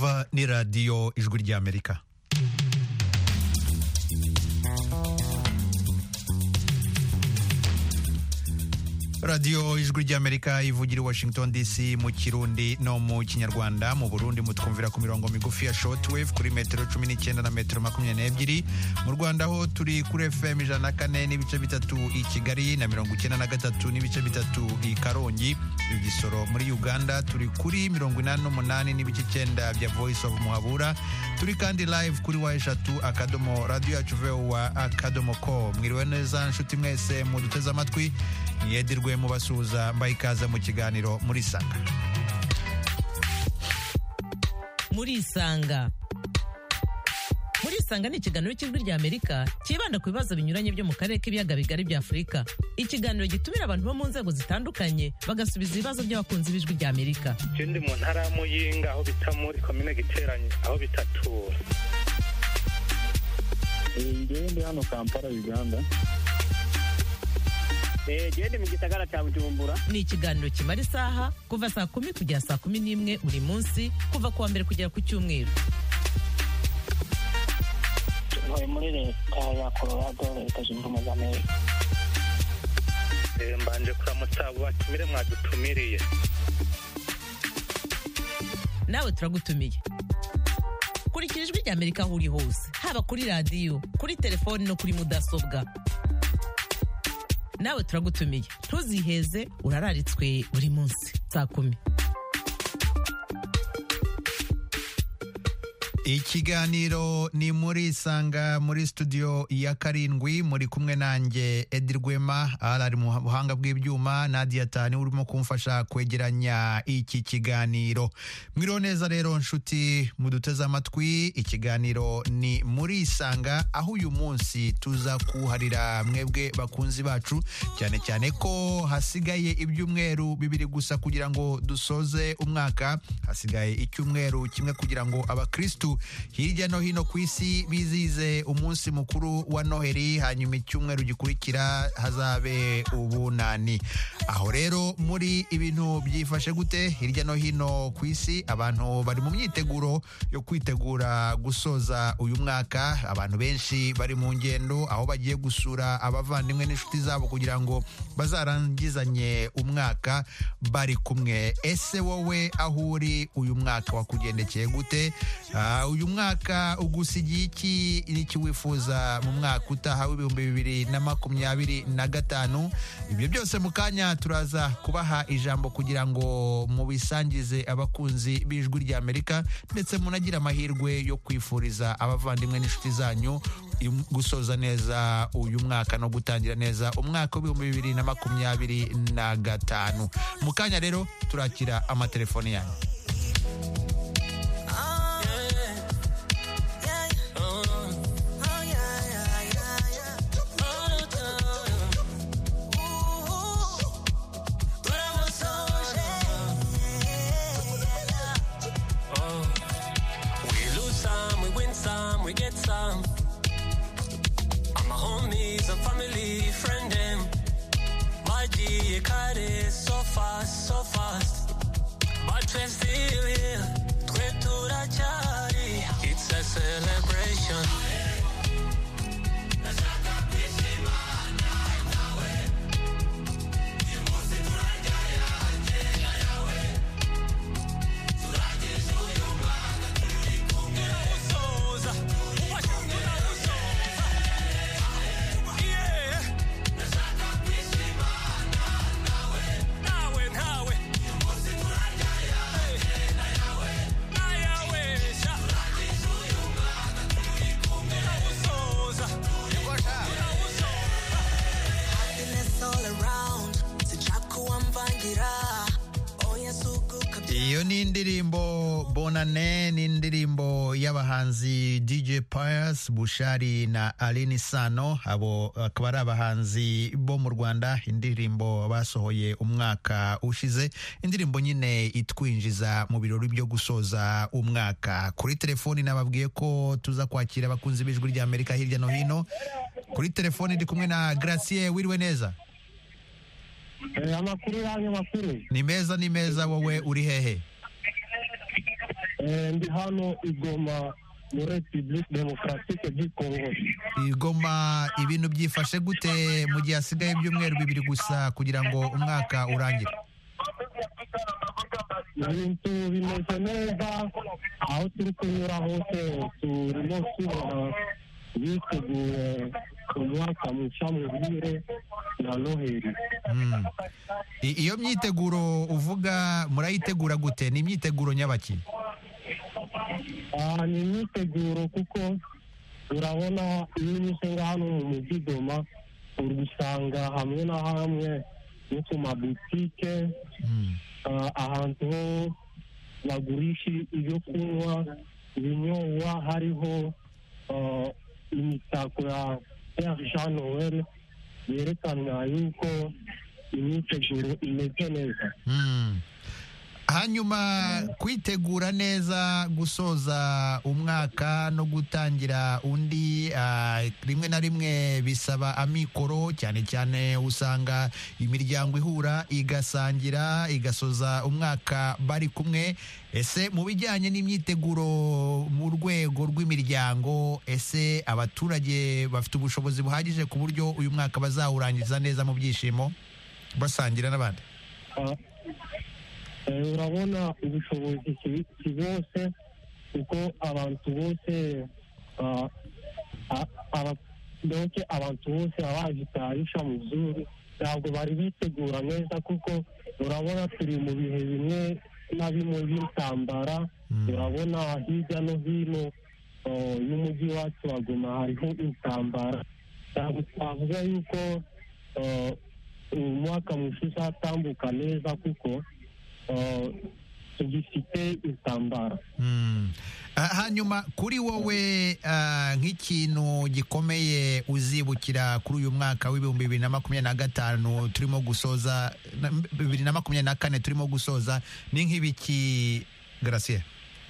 mwumva ni radiyo ijwi ry'Amerika. radiyo ijwi ry'Amerika ivugira i Washington DC mu Kirundi no mu Kinyarwanda. Mu Burundi mutwumvira ku mirongo migufi ya shortwave kuri metero 19 na metero 22. Mu Rwanda ho turi kuri FM 104 n'ibice bitatu i Kigali na 93 n'ibice bitatu i Karongi. Igisoro muri Uganda turi kuri 88 n'ibice 9 bya Voice of Muhabura. Turi kandi live kuri wa3.radio.com. Mwiriwe neza nshuti mwese muduteze amatwi. Yedirwe mu basuza mbaye ikaze mu kiganiro muri Sanga. Muri Sanga ni ikiganiro cy'ijwi ry'Amerika kibanda ku bibazo binyuranye byo mu karere k'ibiyaga bigari bya Afurika. Ikiganiro gitumira abantu bo mu nzego zitandukanye bagasubiza ibibazo by'abakunzi b'ijwi ry'Amerika. Ikindi mu ntara ya Muyinga aho bita muri komine Giteranye aho bitatura. Ngende hano Kampala Uganda. Gende mu gisagara cya Bujumbura. Ni ikiganiro kimara isaha kuva saa 10 kugera saa 11 buri munsi kuva kuwa mbere kugera ku cyumweru. Tuvuye muri leta ya Colorado, leta zunze ubumwe za Amerika. Mbanje kuramutsa batumire mwadutumiriye. Nawe turagutumiye. Kurikira ijwi ry'Amerika aho uri hose, haba kuri radiyo, kuri telefoni no kuri mudasobwa. Nawe turagutumiye. Ntuziheze, urararitswe buri munsi saa 10. Ikiganiro ni muri Sanga muri studio ya karindwi. Muri kumwe nanjye Edirwema, ari mu buhanga bw'ibyuma. Nadia Tani urimo kumfasha kwegeranya iki kiganiro. Mwiriwe neza rero nshuti muduteze amatwi. Ikiganiro ni muri Sanga, aho uyu munsi tuza kuharira mwebwe bakunzi bacu, cyane cyane ko hasigaye ibyumweru 2 gusa kugira ngo dusoze umwaka. Hasigaye icyumweru kimwe kugira ngo abakristu hirya no hino ku isi bizize umunsi mukuru wa Noheli, hanyuma icyumweru gikurikira hazabe ubunani. Aho rero muri ibintu byifashe gute hirya no hino ku isi? Abantu bari mu myiteguro yo kwitegura gusoza uyu mwaka. Abantu benshi bari mu ngendo aho bagiye gusura abavandimwe n'inshuti zabo kugira ngo bazarangizanye umwaka bari kumwe. Ese wowe aho uri uyu mwaka wakugendekeye gute? Uyu mwaka ugusigiye iki n'iki wifuza mu mwaka utaha w'2025? Ibyo byose mu kanya turaza kubaha ijambo kugira ngo mubisangize abakunzi b'ijwi ry'Amerika, ndetse munagira amahirwe yo kwifuriza abavandimwe n'inshuti zanyu gusoza neza uyu mwaka no gutangira neza umwaka w'2025. Mu kanya rero turakira amatelefoni yanyu. So fast, but we're still here. It's a celebration. Iyo ni indirimbo Bonane, ni indirimbo y'abahanzi DJ Pius, Bushari na Aline Sano. Abo akaba ari abahanzi bo mu Rwanda. Indirimbo basohoye umwaka ushize, indirimbo nyine itwinjiza mu birori byo gusoza umwaka. Kuri telefoni nababwiye ko tuza kwakira abakunzi b'ijwi ry'Amerika hirya no hino. Kuri telefoni ndi kumwe na Gracie. Wiriwe neza? Amakuru yanyu makuru. Ni meza, wowe uri hehe? ndi hano igoma muri Republique Democratique du Congo. Igoma ibintu byifashe gute mu gihe hasigaye ibyumweru 2 gusa kugira ngo umwaka urangire? Ibintu bimeze neza, aho turi kunyura hose turimo tubona biteguye umwaka mushya muhire na Noheli. Iyo myiteguro uvuga murayitegura gute? Ni imyiteguro nyabaki? Ni imyiteguro kuko urabona iyo unyuze hano mu mujyi Goma urusanga hamwe na hamwe no ku mabutike ahantu ho bagurisha ibyo kunywa ibinyobwa, hariho imitako ya Père Jean Noël yerekana yuko imyiteguro imeze neza. Hanyuma kwitegura neza gusoza umwaka no gutangira undi, rimwe na rimwe bisaba amikoro, cyane cyane usanga imiryango ihura igasangira igasoza umwaka bari kumwe. Ese mu bijyanye n'imyiteguro mu rwego rw'imiryango, ese abaturage bafite ubushobozi buhagije ku buryo uyu mwaka bazawurangiza neza mu byishimo basangira n'abandi? Urabona ubushobozi si bose kuko abantu bose abantu bose babajitarisha mu zuru ntabwo bari bitegura neza, kuko urabona turi mu bihe bimwe na bimwe by'intambara. Urabona hirya no hino y'umujyi wacu wa Goma hariho intambara. Ntabwo twavuga yuko umwaka mushya uzatambuka neza kuko tugifite intambara. Hanyuma kuri wowe nk'ikintu gikomeye uzibukira kuri uyu mwaka w'ibihumbi 2025 turimo gusoza, 2024 turimo gusoza, ni nk'ibiki Gracie?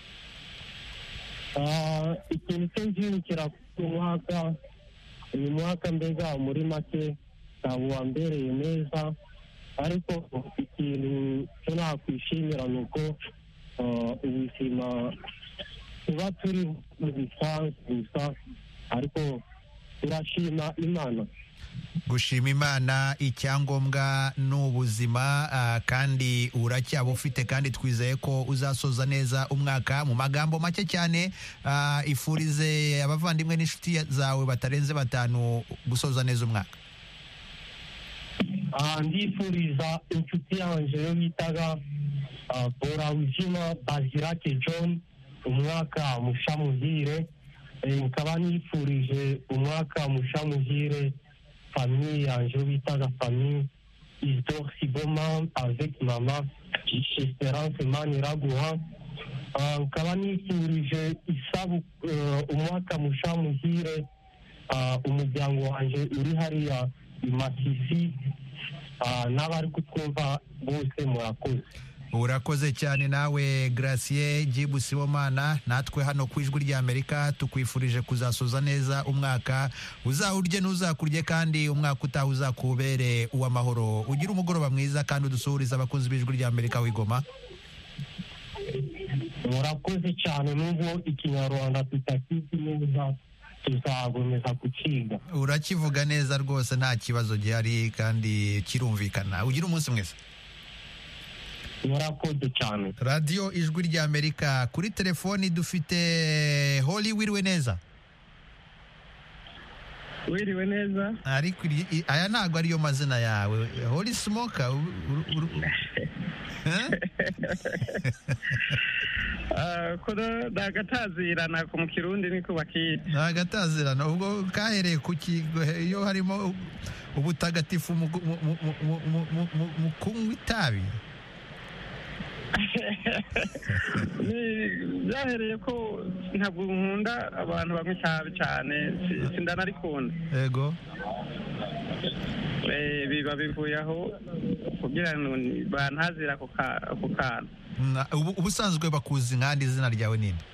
Ikintu cyo nzibukira ku mwaka, uyu mwaka mbega muri make ntabwo wambereye neza, ariko ikintu cyo nakwishimira ni uko ubuzima tuba turi mu bisanzwe gusa, ariko turashima Imana. Gushima Imana, icyangombwa ni ubuzima, kandi uracyaba ufite, kandi twizeye ko uzasoza neza umwaka. Mu magambo make cyane, ifurize abavandimwe n'inshuti zawe batarenze 5 gusoza neza umwaka. Ndifuriza inshuti yanjye yo bitaga Borawuzima Bazirake John umwaka musha muhire. Nkaba nifurije umwaka musha muhire famille yanjye yo bitaga famille Isidore Siboma avec mama Esperance Maniraguha. Nkaba nifurije umwaka musha muhire umuryango wanjye uri hariya i Masisi, n'abari kutwumva bose murakoze. Urakoze cyane nawe Gracie Jibu Sibomana. Natwe hano ku Ijwi ry'Amerika tukwifurije kuzasoza neza umwaka, uzawurye n'uzakurye, kandi umwaka utaha uzakubere uw'amahoro. Ugira umugoroba mwiza kandi udusuhuriza abakunzi b'Ijwi ry'Amerika w'Igoma. Murakoze cyane, n'ubwo ikinyarwanda tutakizi neza tuzagomeza kukiga. Urakivuga neza rwose, nta kibazo gihari kandi kirumvikana. Ugira umunsi mwiza. Murakoze cyane. Radio Ijwi ry'Amerika, kuri telefoni dufite Holly. Wiriwe neza? Wiriwe neza. Ariko aya ntabwo ariyo mazina yawe, Holly Smoker. Kono dagatazirana ku Kirundi niko bakita. Dagatazirana ubwo kahereye ku iyo harimo ubutagatifu mu kunywa itabi. Byahereye ko ntabwo nkunda abantu bamwe cyane, sindanarikunda. Yego. Biba bivuye aho kugira ngo bantazira ku kantu. Ubusanzwe bakuzi nkandi izina ryawe ninde?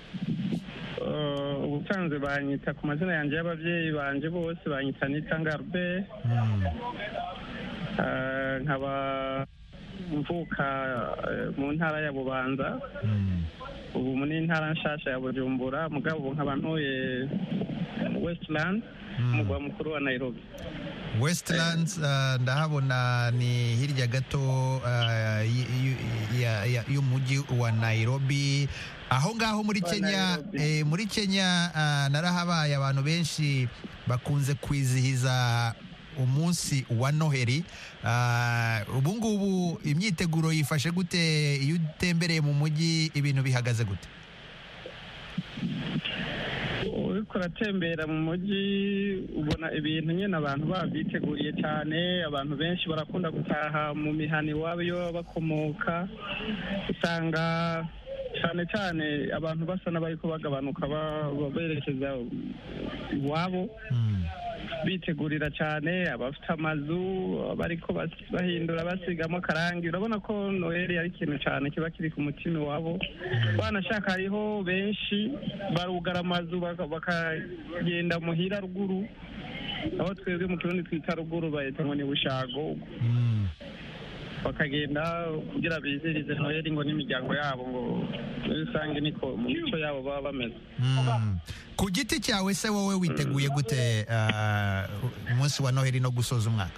Ubusanzwe banyita ku mazina yanjye y'ababyeyi banje bose, banyita Nitanga Albert. Nkaba mvuka mu ntara ya Bubanza ubu muri ntara nshasha ya Bujumbura mugabo ubu nkaba ntuye Westland umugwa mukuru wa Nairobi. Westlands ndahabona ni hirya gato y'umujyi wa Nairobi aho ngaho muri Kenya. Muri Kenya narahabaye, abantu benshi bakunze kwizihiza umunsi wa Noheli. Ubu ngubu imyiteguro yifashe gute? Iyo utembereye mu mujyi ibintu bihagaze gute? Uriko uratembera mu mujyi ubona ibintu nyine abantu babyiteguriye cyane. Abantu benshi barakunda gutaha mu mihana iwabo iyo bakomoka, usanga cyane cyane abantu basa n'abariko bagabanuka berekeza iwabo bitegurira cyane. Abafite amazu bariko bahindura basigamo akarangi. Urabona ko Noheli ari ikintu cyane kiba kiri ku mutima wabo. Banashaka hariho benshi barugara amazu bakagenda muhira ruguru, aho twebwe mu Kirundi twita ruguru bayita ngo ni Bushago. Bakagenda kugira bizirize Noheli ngo n'imiryango yabo, ngo rusange niko mu mico yabo baba bameze. Ku giti cyawe se wowe witeguye gute umunsi wa Noheli no gusoza umwaka?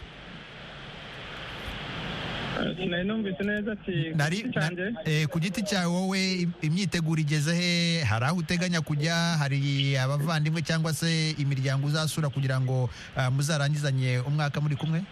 Sinari numvise neza ati ku giti cyawe wowe imyiteguro igeze he? Hari aho uteganya kujya? Hari abavandimwe cyangwa se imiryango uzasura kugira ngo muzarangizanye umwaka muri kumwe?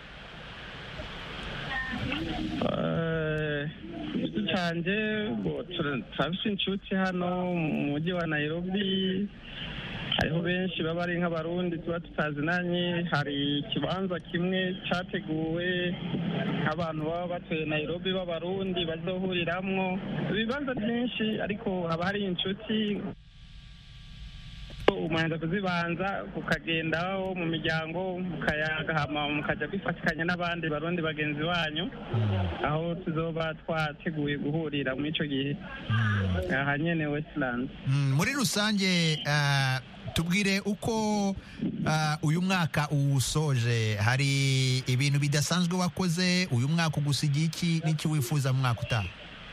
cyanje turafite inshuti hano mu mujyi wa Nairobi. Hariho benshi baba ari nk'abarundi tuba tutazinanye. Hari ikibanza kimwe cyateguwe nk'abantu baba batuye Nairobi b'abarundi bazohuriramwo. Ibibanza byinshi, ariko haba hari inshuti umanza kuzibanza ukagendaho mu miryango mukayagahama mukajya kwifatikanya n'abandi barundi bagenzi banyu aho tuzoba twateguye guhurira muri icyo gihe aha nyene Westland. Muri rusange tubwire uko uyu mwaka uwusoje. Hari ibintu bidasanzwe wakoze uyu mwaka? ugusigiye iki n'iki wifuza mu mwaka utaha?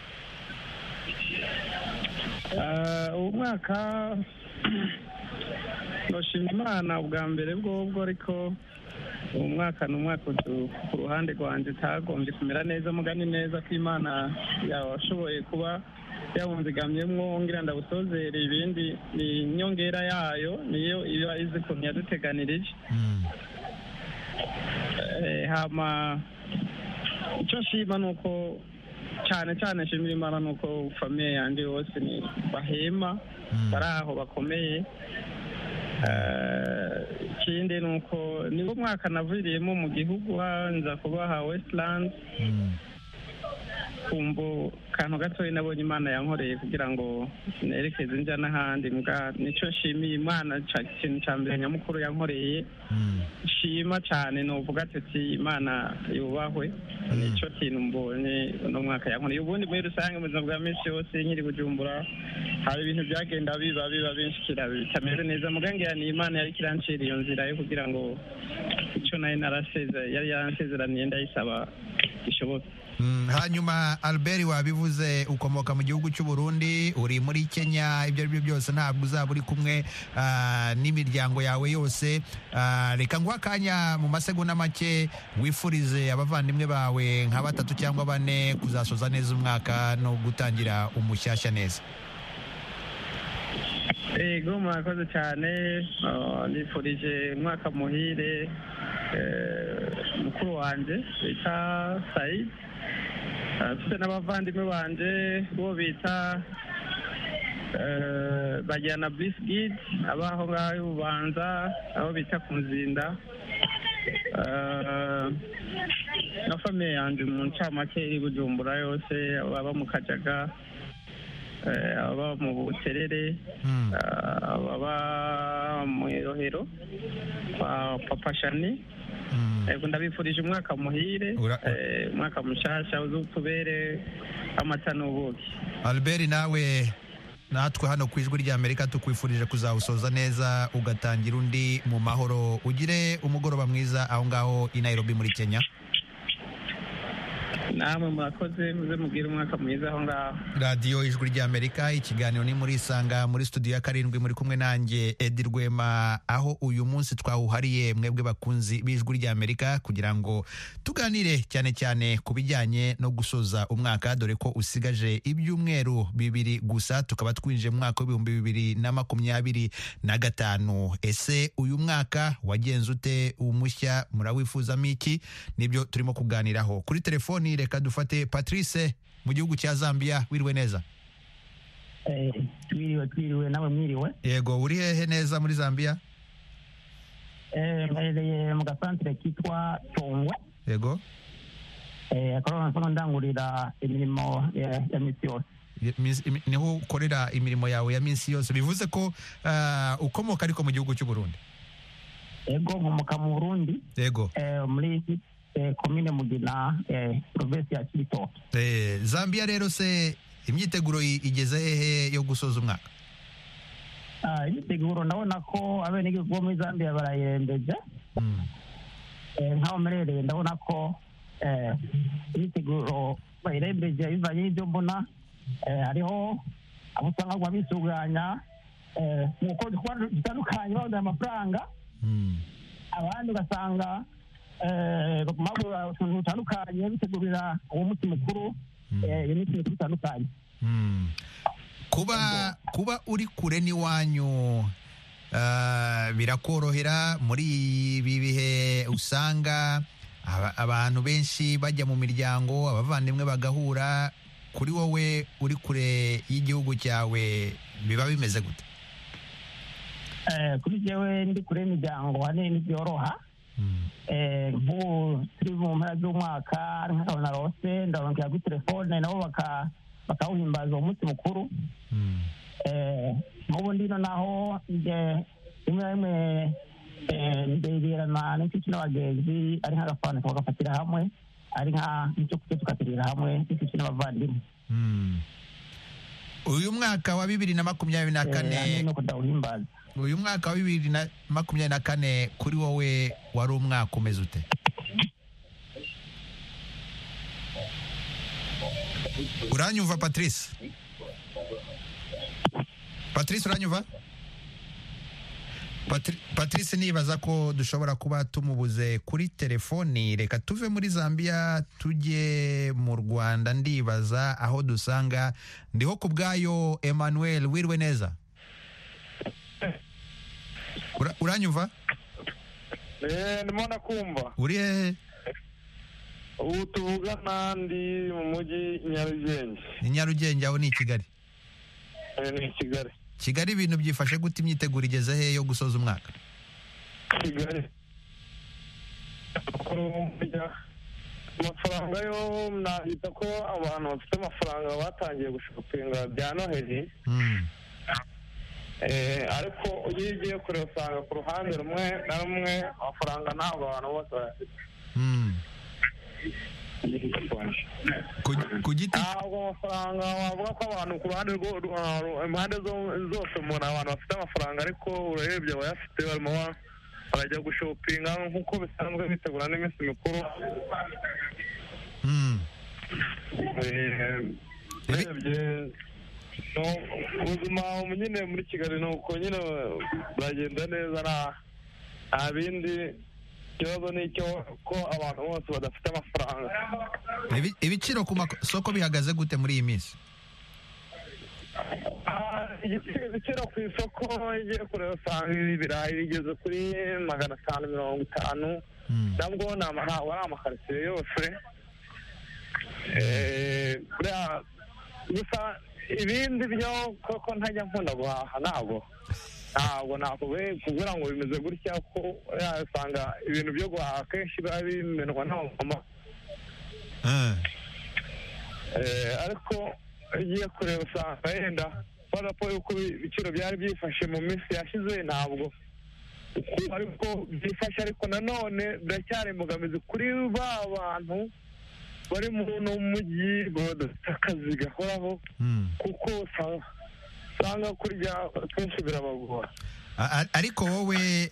uyu mwaka noshima Imana ubwa mbere bwobwo, ariko uyu mwaka ni umwaka ku ruhande rwanjye utagombye kumera neza. Mugani neza ko Imana yashoboye kuba yawunzigamyemwo ngira ndawusozere. Ibindi ni inyongera yayo, niyo iba izi ukuntu yaduteganirije. Hama icyo nshima ni uko cyane cyane nshimira Imana ni uko famiye yanjye yose ni bahema bari aho bakomeye. Ikindi ni uko niwo mwaka naviriyemo mu gihugu nza kubaha Westland. Kumbo kantu gatoya nabonye Imana yankoreye kugira ngo nerekeze njya n'ahandi. Mbwa nicyo nshimiye Imana, ikintu cya mbere nyamukuru yankoreye nshima cyane. Nuvuga ati Imana yubahwe, nicyo kintu mbonye uno mwaka yankoreye. Ubundi muri rusange mu buzima bwa minsi yose nkiri Bujumbura hari ibintu byagenda biba binshikira bitameze neza. Mugangira ni Imana yari kirancira iyo nzira yo kugira ngo icyo nayo yari yaransezeraniye ndayisaba gishoboka. Hanyuma Albert, wabivuze ukomoka mu gihugu cy'u Burundi, uri muri Kenya. Ibyo ari byo byose ntabwo uzaba uri kumwe n'imiryango yawe yose. Reka nguha akanya mu masegonda make wifurize abavandimwe bawe nka 3 cyangwa 4 kuzasoza neza umwaka no gutangira umushyashya neza. Ego murakoze cyane. Nifurije umwaka muhire mukuru wanjye bita Said. Mfite n'abavandimwe banje bo bita Bajyana Biscuit abaho ngaho Bubanza, abo bita ku Nzinda. Na famiye yanjye mu ncamake iri Bujumbura yose, ababa mu Kajaga, ababa mu Buterere, ababa mu Rohero kwa Papa Shani. Ndabifurije umwaka muhire, umwaka mushasha uzutubere amata n'ubuki. Albert, nawe natwe hano ku Ijwi ry'Amerika tukwifurije kuzawusoza neza ugatangira undi mu mahoro. Ugire umugoroba mwiza aho ngaho i Nairobi muri Kenya. namwe murakoze muze mubwire umwaka mwiza aho ngaho. radiyo ijwi ry'Amerika, ikiganiro ni muri Isanga, muri studio ya karindwi muri kumwe nanjye Edi Rwema, aho uyu munsi twawuhariye mwebwe bakunzi b'ijwi ry'Amerika kugira ngo tuganire cyane cyane ku bijyanye no gusoza umwaka, dore ko usigaje ibyumweru 2 gusa tukaba twinjiye mu mwaka w'2025. Ese uyu mwaka wagenze ute? Umushya murawifuzamo iki? Nibyo turimo kuganiraho. Kuri telefoni reka dufate Patrice mu gihugu cya Zambia. Wiriwe neza? Twiriwe nawe mwiriwe. Yego, uri hehe neza muri Zambia? Mpereye mu gasantere kitwa Tongwe. Yego. Akaba ndangurira imirimo ya misi yose. Niho ukorera imirimo yawe ya minsi yose, bivuze ko ukomoka ariko mu gihugu cy'u Burundi? Yego, nkomoka mu Burundi. Yego. Muri komine Mugina, provinsi ya Cibitoke. Zambia rero se imyiteguro igeze hehe yo gusoza umwaka? Imyiteguro ndabona ko abenegihugu bo muri Zambia barayirembeje. Nk'aho mperereye ndabona ko imyiteguro bayirembeje bivanye n'ibyo mbona. Hariho abo usanga ngo bisuganya mu bikorwa bitandukanye babona amafaranga, abandi ugasanga baguma utuntu dutandukanye bitegurira uwo munsi mukuru, iyo minsi mikuru itandukanye. Kuba uri kure n'iwanyu birakorohera muri ibi bihe usanga abantu benshi bajya mu miryango, abavandimwe bagahura. Kuri wowe uri kure y'igihugu cyawe biba bimeze gute? Kuri jewe ndi kure y'imiryango hanini byoroha. Nk'ubu turi mu mpera z'umwaka nk'aho narose ndababwira kuri telefone nabo bakawuhimbaza uwo munsi mukuru. Nk'ubu ndino naho rimwe na rimwe ndegerana n'inshuti n'abagenzi, ari nk'agafanta tukagafatira hamwe, ari nk'icyo kurya tugaterera hamwe n'inshuti n'abavandimwe. Uyu mwaka wa 2024 uyu mwaka wa 2024 kuri wowe wari umwaka umeze ute? Uranyumva Patrice? Patrice uranyumva? Patrice nibaza ko dushobora kuba tumubuze kuri telefoni. Reka tuve muri Zambia tujye mu Rwanda, ndibaza aho dusanga Ndiho Kubwayo Emmanuel. Wiriwe neza? Uranyumva? Ndimo nakumva. Uri hehe? Ubu tuvugana ndi mu mujyi Nyarugenge. Ni Nyarugenge, aho ni i Kigali? Ni i Kigali. Kigali ibintu byifashe gute? Imyiteguro igeze he yo gusoza umwaka? Kigali amafaranga yo nahita ko abantu bafite amafaranga batangiye gushopinga bya Noheli. Ariko iyo ugiye kureba usanga ku ruhande rumwe na rumwe amafaranga ntabwo abantu bose bayafite. Ku giti ntabwo amafaranga wavuga ko abantu ku ruhande impande zose umuntu abantu bafite amafaranga, ariko urebye abayafite barimo barajya gushopinga nk'uko bisanzwe bitegura n'iminsi mikuru. Urebye ubuzima nyine muri Kigali ni uko nyine buragenda neza, nta bindi. Ikibazo ni icyo ko abantu bose badafite amafaranga. Ibiciro ku masoko bihagaze gute muri iyi minsi? Ibiciro ku isoko igiye kureba usanga ibirayi bigeze kuri 550. nabwo ntabwo ari amakaritsiye yose. Gusa ibindi byo koko ntajya nkunda guhaha, ntabwo kugira ngo bimeze gutya, ko yasanga ibintu byo guhaha kenshi biba bimenwa n'abamama. Ariko ugiye kureba usanga yenda kubera ko yuko ibiciro byari byifashe mu minsi yashize ntabwo ariko byifashe, ariko nanone biracyari imbogamizi kuri ba bantu bari mu mujyi badafite akazi gahoraho, kuko usanga kurya kenshi birabagora. Ariko wowe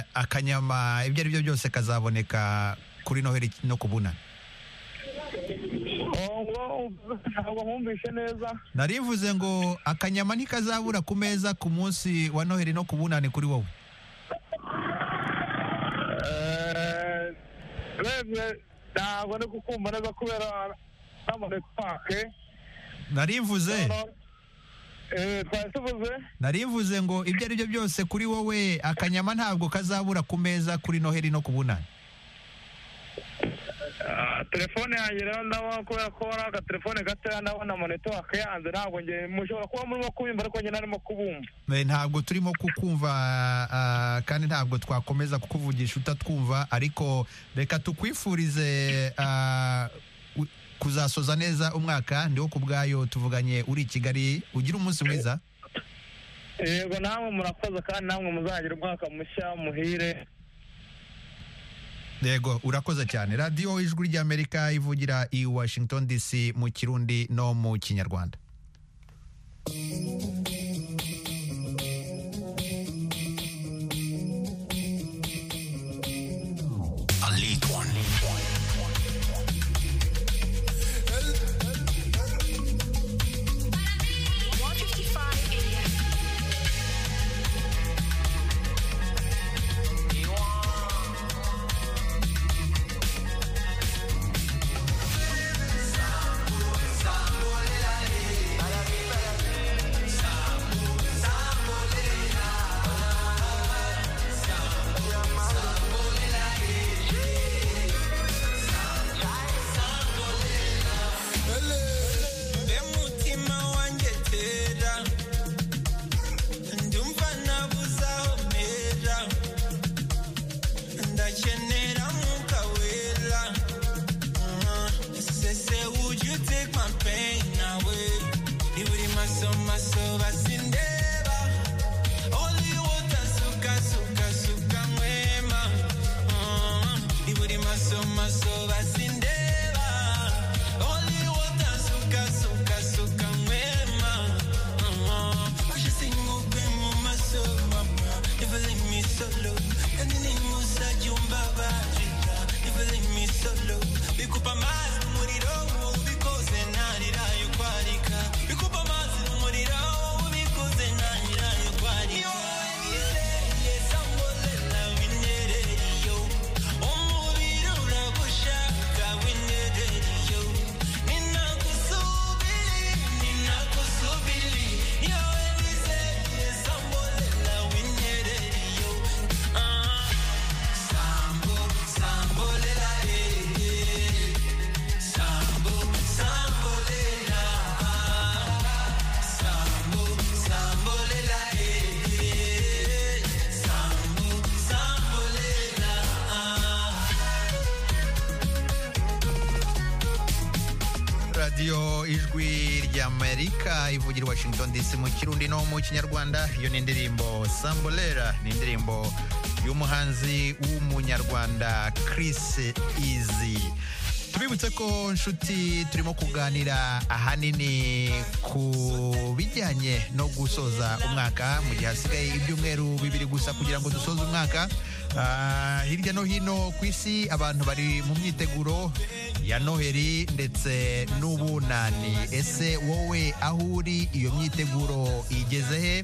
akanyama ibyo ari byo byose kazaboneka kuri Noheli no kubunana? ntabwo nkumvishe neza. narivuze ngo akanyama ntikazabura ku meza ku munsi wa Noheli no ku bunani kuri wowe. Ntabwo ndi kukumva neza kubera n'amanetwake. narivuze twari tuvuze narivuze ngo ibyo ari byo byose kuri wowe akanyama ntabwo kazabura ku meza kuri Noheli no ku bunani. telefone yanjye rero ndabona kubera ko ari agatelefone gatoya ndabona amanetwake yanze ntabwo njye mushobora kuba murimo kubimva ariko njye narimo kubumva. Ntabwo turimo kukumva kandi ntabwo twakomeza kukuvugisha utatwumva, ariko reka tukwifurize kuzasoza neza umwaka. Ndiho ku bwayo tuvuganye uri i Kigali, ugira umunsi mwiza. Yego namwe murakoze kandi namwe muzagira umwaka mushya muhire. Yego urakoze cyane. Radio Ijwi ry'Amerika ivugira i Washington DC mu Kirundi no mu Kinyarwanda. Radio Ijwi ry'Amerika ivugira Washington DC mu Kirundi no mu Kinyarwanda. Iyo ni indirimbo Sambolera, ni indirimbo y'umuhanzi w'umunyarwanda Chris Easy. Tubibutse ko nshuti turimo kuganira ahanini ku bijyanye no gusoza umwaka mu gihe hasigaye ibyumweru 2 gusa kugira ngo dusoze umwaka. Hirya no hino ku isi abantu bari mu myiteguro ya Noheli ndetse n'ubunani. Ese wowe aho uri iyo myiteguro igeze he?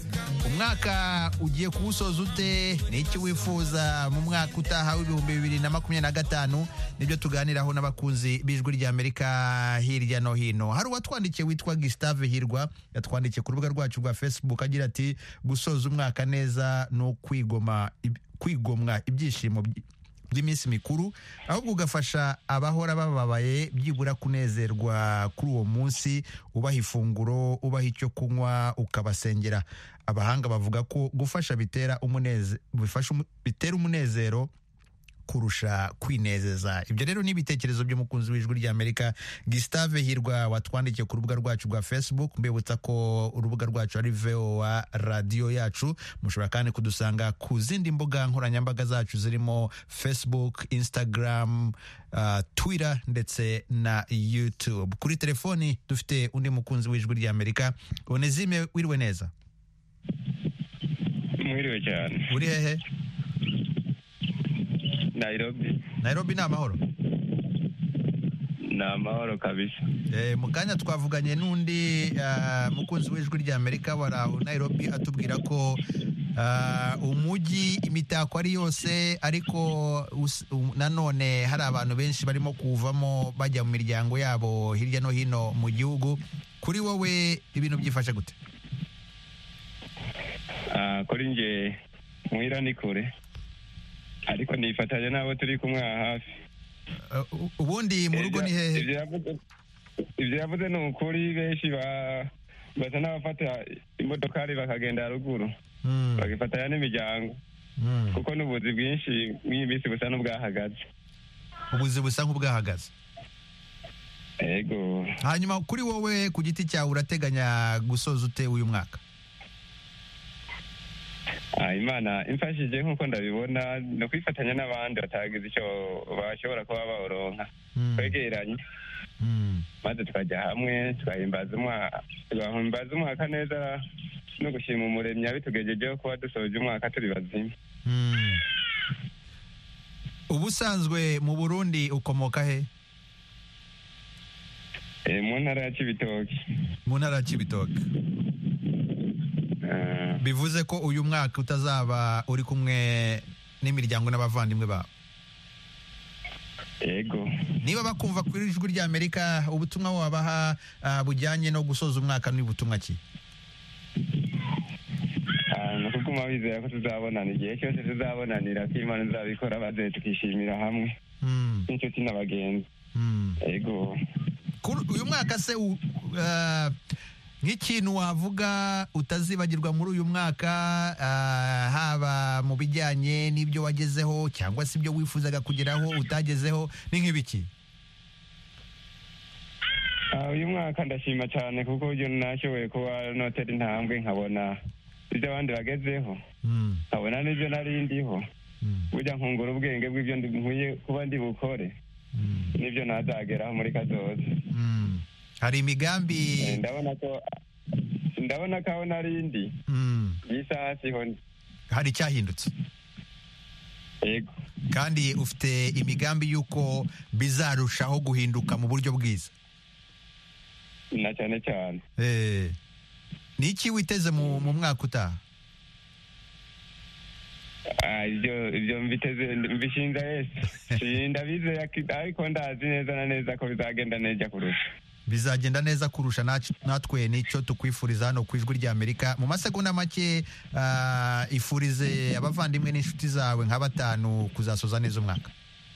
Umwaka ugiye kuwusoza ute? N'iki wifuza mu mwaka utaha w'2025? Nibyo tuganiraho n'abakunzi b'Ijwi ry'Amerika hirya no hino. Hari uwatwandikiye witwa Gustave Hirwa, yatwandikiye ku rubuga rwacu rwa Facebook agira ati gusoza umwaka neza no kwigomwa ibyishimo by'iminsi mikuru, ahubwo ugafasha abahora bababaye byibura kunezerwa kuri uwo munsi, ubaha ifunguro, ubaha icyo kunywa, ukabasengera. Abahanga bavuga ko gufasha bitera umunezero kurusha kwinezeza. Ibyo rero ni ibitekerezo by'umukunzi w'Ijwi ry'Amerika Gustave Hirwa watwandikiye ku rubuga rwacu rwa Facebook. Mbibutsa ko urubuga rwacu ari VOA radio yacu. Mushobora kandi kudusanga ku zindi mbuga nkoranyambaga zacu zirimo Facebook, Instagram, Twitter ndetse na YouTube. Kuri telefoni dufite undi mukunzi w'Ijwi ry'Amerika. Onezime, wiriwe neza? Mwiriwe cyane. Uri hehe? Nairobi. Nairobi ni amahoro? ni amahoro kabisa. Mu kanya twavuganye n'undi mukunzi w'ijwi ry'Amerika wari aho Nairobi atubwira ko umujyi imitako ari yose ariko nanone hari abantu benshi barimo kuvamo bajya mu miryango yabo hirya no hino mu gihugu. Kuri wowe ibintu byifashe gute? Kuri nje muhira ni kure ariko nifatanya n'abo turi kumwe hafi. Ubundi mu rugo ni hehe? Ibyo yavuze ni ukuri, benshi basa n'abafata imodokari bakagenda haruguru bagifatanya n'imiryango kuko n'ubuzi bwinshi mw'iyi minsi busa n'ubwahagaze. Ubuzi busa nk'ubwahagaze? Ego. Hanyuma kuri wowe ku giti cyawe urateganya gusoza ute uyu mwaka? Imana imfashije nk'uko ndabibona no kwifatanya n'abandi batagize icyo bashobora kuba baronka twegeranye maze tukajya hamwe tugahimbaza umwaka neza no gushima umuremyi abitugejejeho kuba dusoje umwaka turi bazima. Ubusanzwe mu Burundi ukomoka he? Mu ntara ya Cibitoke. Mu ntara ya Cibitoke. Bivuze ko uyu mwaka utazaba uri kumwe n'imiryango n'abavandimwe bawe? Yego. Niba bakumva kuri ijwi ry'Amerika ubutumwa wabaha bujyanye no gusoza umwaka ni butumwa ki? No kuguma bizera ko tuzabonana igihe cyose tuzabonanira ko Imana izabikora baze tukishimira hamwe n'inshuti n'abagenzi. Yego. Uyu mwaka se nk'ikintu wavuga utazibagirwa muri uyu mwaka haba mu bijyanye n'ibyo wagezeho cyangwa se ibyo wifuzaga kugeraho utagezeho ni nk'ibiki? Uyu mwaka ndashima cyane kuko uburyo nashoboye kuba notera intambwe nkabona ibyo abandi bagezeho nkabona n'ibyo nari ndiho burya nkungura ubwenge bw'ibyo nkwiye kuba ndi bukore n'ibyo nazageraho muri kazoza. Hari imigambi ndabona ko aho nari ndi y'isaha siho ndi. Hari icyahindutse? Yego. Kandi ufite imigambi y'uko bizarushaho guhinduka mu buryo bwiza? Na cyane cyane. Ni iki witeze mu mwaka utaha? Ibyo mbishinga Yesu. Ndabizeye ariko ndazi neza na neza ko bizagenda neza kurusha. Bizagenda neza kurusha, natwe nicyo tukwifuriza hano ku ijwi ry'Amerika. Mu masegonda make ifurize abavandimwe n'inshuti zawe nka 5 kuzasoza neza umwaka.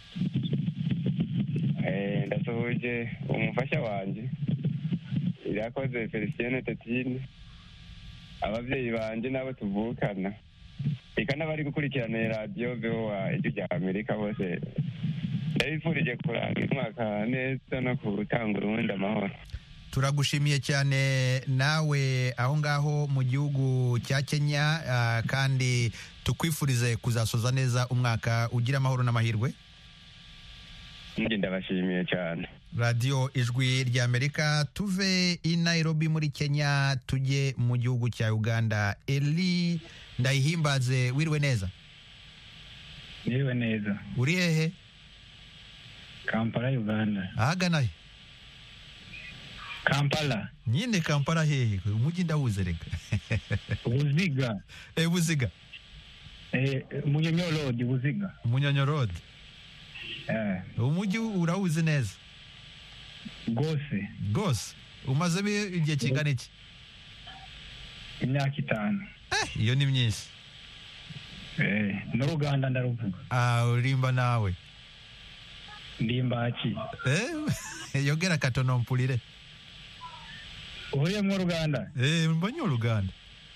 Ndasohoje umufasha wanjye Irakoze Felicien Tetine, ababyeyi banjye n'abo tuvukana eka n'abari gukurikirana radiyo VOA ijwi ry'Amerika bose ndabifurije kuranga umwaka neza no gutangura ubundi amahoro. Turagushimiye cyane nawe aho ngaho mu gihugu cya Kenya kandi tukwifurize kuzasoza neza umwaka ugira amahoro n'amahirwe. Ndabashimiye cyane. Radio Ijwi ry'Amerika, tuve i Nairobi muri Kenya tujye mu gihugu cya Uganda. Eli Ndayihimbaze, wiriwe neza? Wiriwe neza. Uri hehe? Kampala, Uganda. Ahagana he? Kampala. Nyine Kampala hehe? Umujyi ndawuze reka. Buziga. Buziga. Munyonyo Road, Buziga. Munyonyo Road. Umujyi urawuzi neza? Gose. Umaze igihe kingana iki? Imyaka 5. Iyo ni myinshi. No Uganda ndaruvuga. Urimba nawe? Ndimba aki. Yogera katono mpulire. Uhuye mu Uganda? Mbanyo Uganda.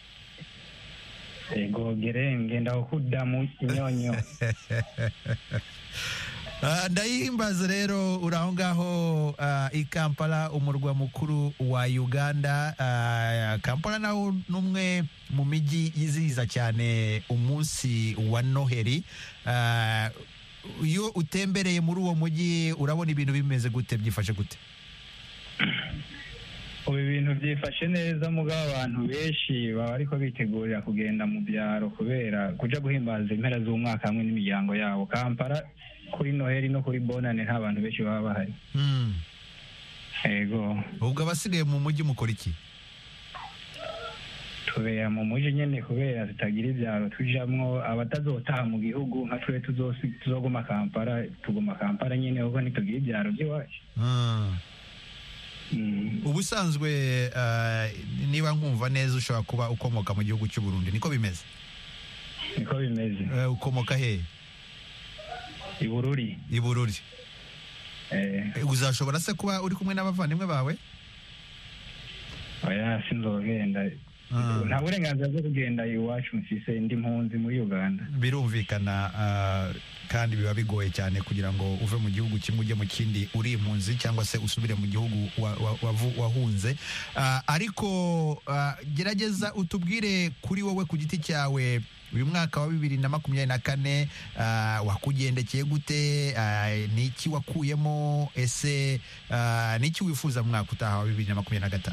Ego gerenge ndakudda mu kinyonyo. Ndayihimbaza rero uraho ngaho i Kampala, umurwa mukuru wa Uganda. Kampala naho numwe mu mijyi yizihiza cyane umunsi wa Noheli. Iyo utembereye muri uwo mujyi urabona ibintu bimeze gute, byifashe gute? Ubu ibintu byifashe neza, mugabo abantu benshi baba ariko bitegurira kugenda mu byaro kubera kuja guhimbaza impera z'umwaka hamwe n'imiryango yabo. Kampala kuri Noheli no kuri Bonane nta bantu benshi baba bahari. yego. ubwo abasigaye mu mujyi mukora iki? Tubera mu mujyi nyene kubera zitagira ibyaro tujamwo, abatazotaha mu gihugu nka twe tuzoguma Kampala, tuguma Kampala nyene kuko ntitugira ibyaro by'iwacu. Ubusanzwe niba nkumva neza ushobora kuba ukomoka mu gihugu cy'u Burundi, niko bimeze? Niko bimeze. Ukomoka he? I Bururi. I Bururi. Uzashobora se kuba uri kumwe n'abavandimwe bawe? Oya, sinzogenda. Nta burenganzira bwo kugenda iwacu, mfise ndi mpunzi muri Uganda. Birumvikana, kandi biba bigoye cyane kugira ngo uve mu gihugu kimwe ujye mu kindi uri impunzi cyangwa se usubire mu gihugu wahunze. Ariko gerageza utubwire kuri wowe ku giti cyawe, uyu mwaka wa 2024 wakugendekeye gute? Niki wakuyemo? Ese niki wifuza mu mwaka utaha wa 2025?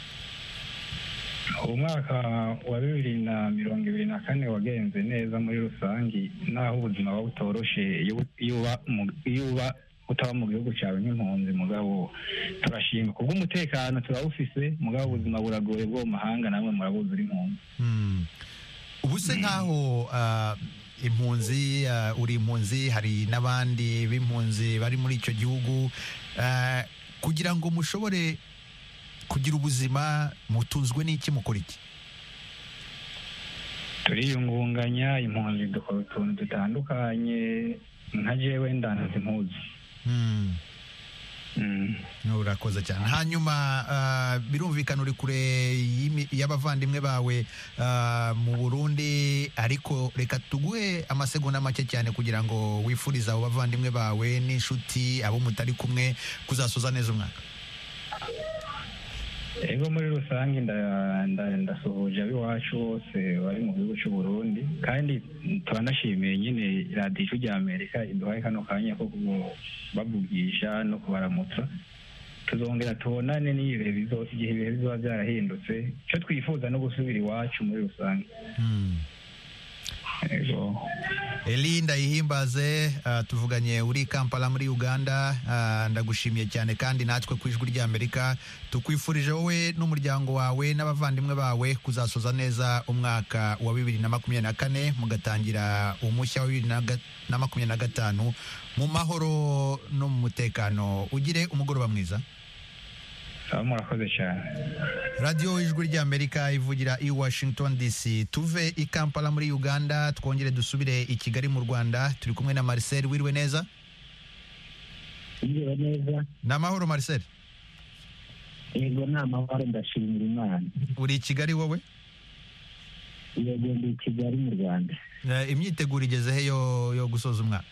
Umwaka wa 2024 wagenze neza muri rusangi, naho ubuzima buba butoroshe iyo uba utaba mu gihugu cyawe nk'impunzi. Mugabo turashima kubw'umutekano turawufise, mugabo ubuzima buragoye bwo mu mahanga, namwe murabuzi uri impunzi. Ubu se nk'aho impunzi, uri impunzi, hari n'abandi b'impunzi bari muri icyo gihugu, kugira ngo mushobore kugira ubuzima mutunzwe n'iki, mukora iki? Turiyungunganya, impunzi dukora utuntu dutandukanye, nka jewe ndanze impuzu. Urakoze cyane. Hanyuma birumvikana uri kure y'abavandimwe bawe mu Burundi, ariko reka tuguhe amasegonda make cyane kugira ngo wifurize abo bavandimwe bawe n'inshuti, abo mutari kumwe, kuzasoza neza umwaka. Ego, muri rusange ndasuhuje ab'iwacu bose bari mu gihugu cy'u Burundi, kandi turanashimiye nyine radiyo Ijwi ry'Amerika iduhaye kano kanya ko bavugisha no kubaramutsa. Tuzongera tubonane igihe ibihe bizoba byarahindutse. Icyo twifuza no gusubira iwacu muri rusange. Eli Ndayihimbaze, tuvuganye uri Kampala muri Uganda. Ndagushimiye cyane, kandi natwe ku Ijwi ry'Amerika tukwifurije wowe n'umuryango wawe n'abavandimwe bawe kuzasoza neza umwaka wa 2024, mugatangira umushya wa 2025 mu mahoro no mu mutekano. Ugire umugoroba mwiza. Murakoze cyane. Radio Ijwi ry'Amerika ivugira i Washington DC. Tuve i Kampala muri Uganda twongere dusubire i Kigali mu Rwanda. Turi kumwe na Marcel. Wiriwe neza? Wiriwe neza. Namahoro Marcel? Yego, namahoro, ndashimira Imana. Uri i Kigali wowe? Yego, ndi i Kigali mu Rwanda. Imyiteguro igeze he yo gusoza umwaka?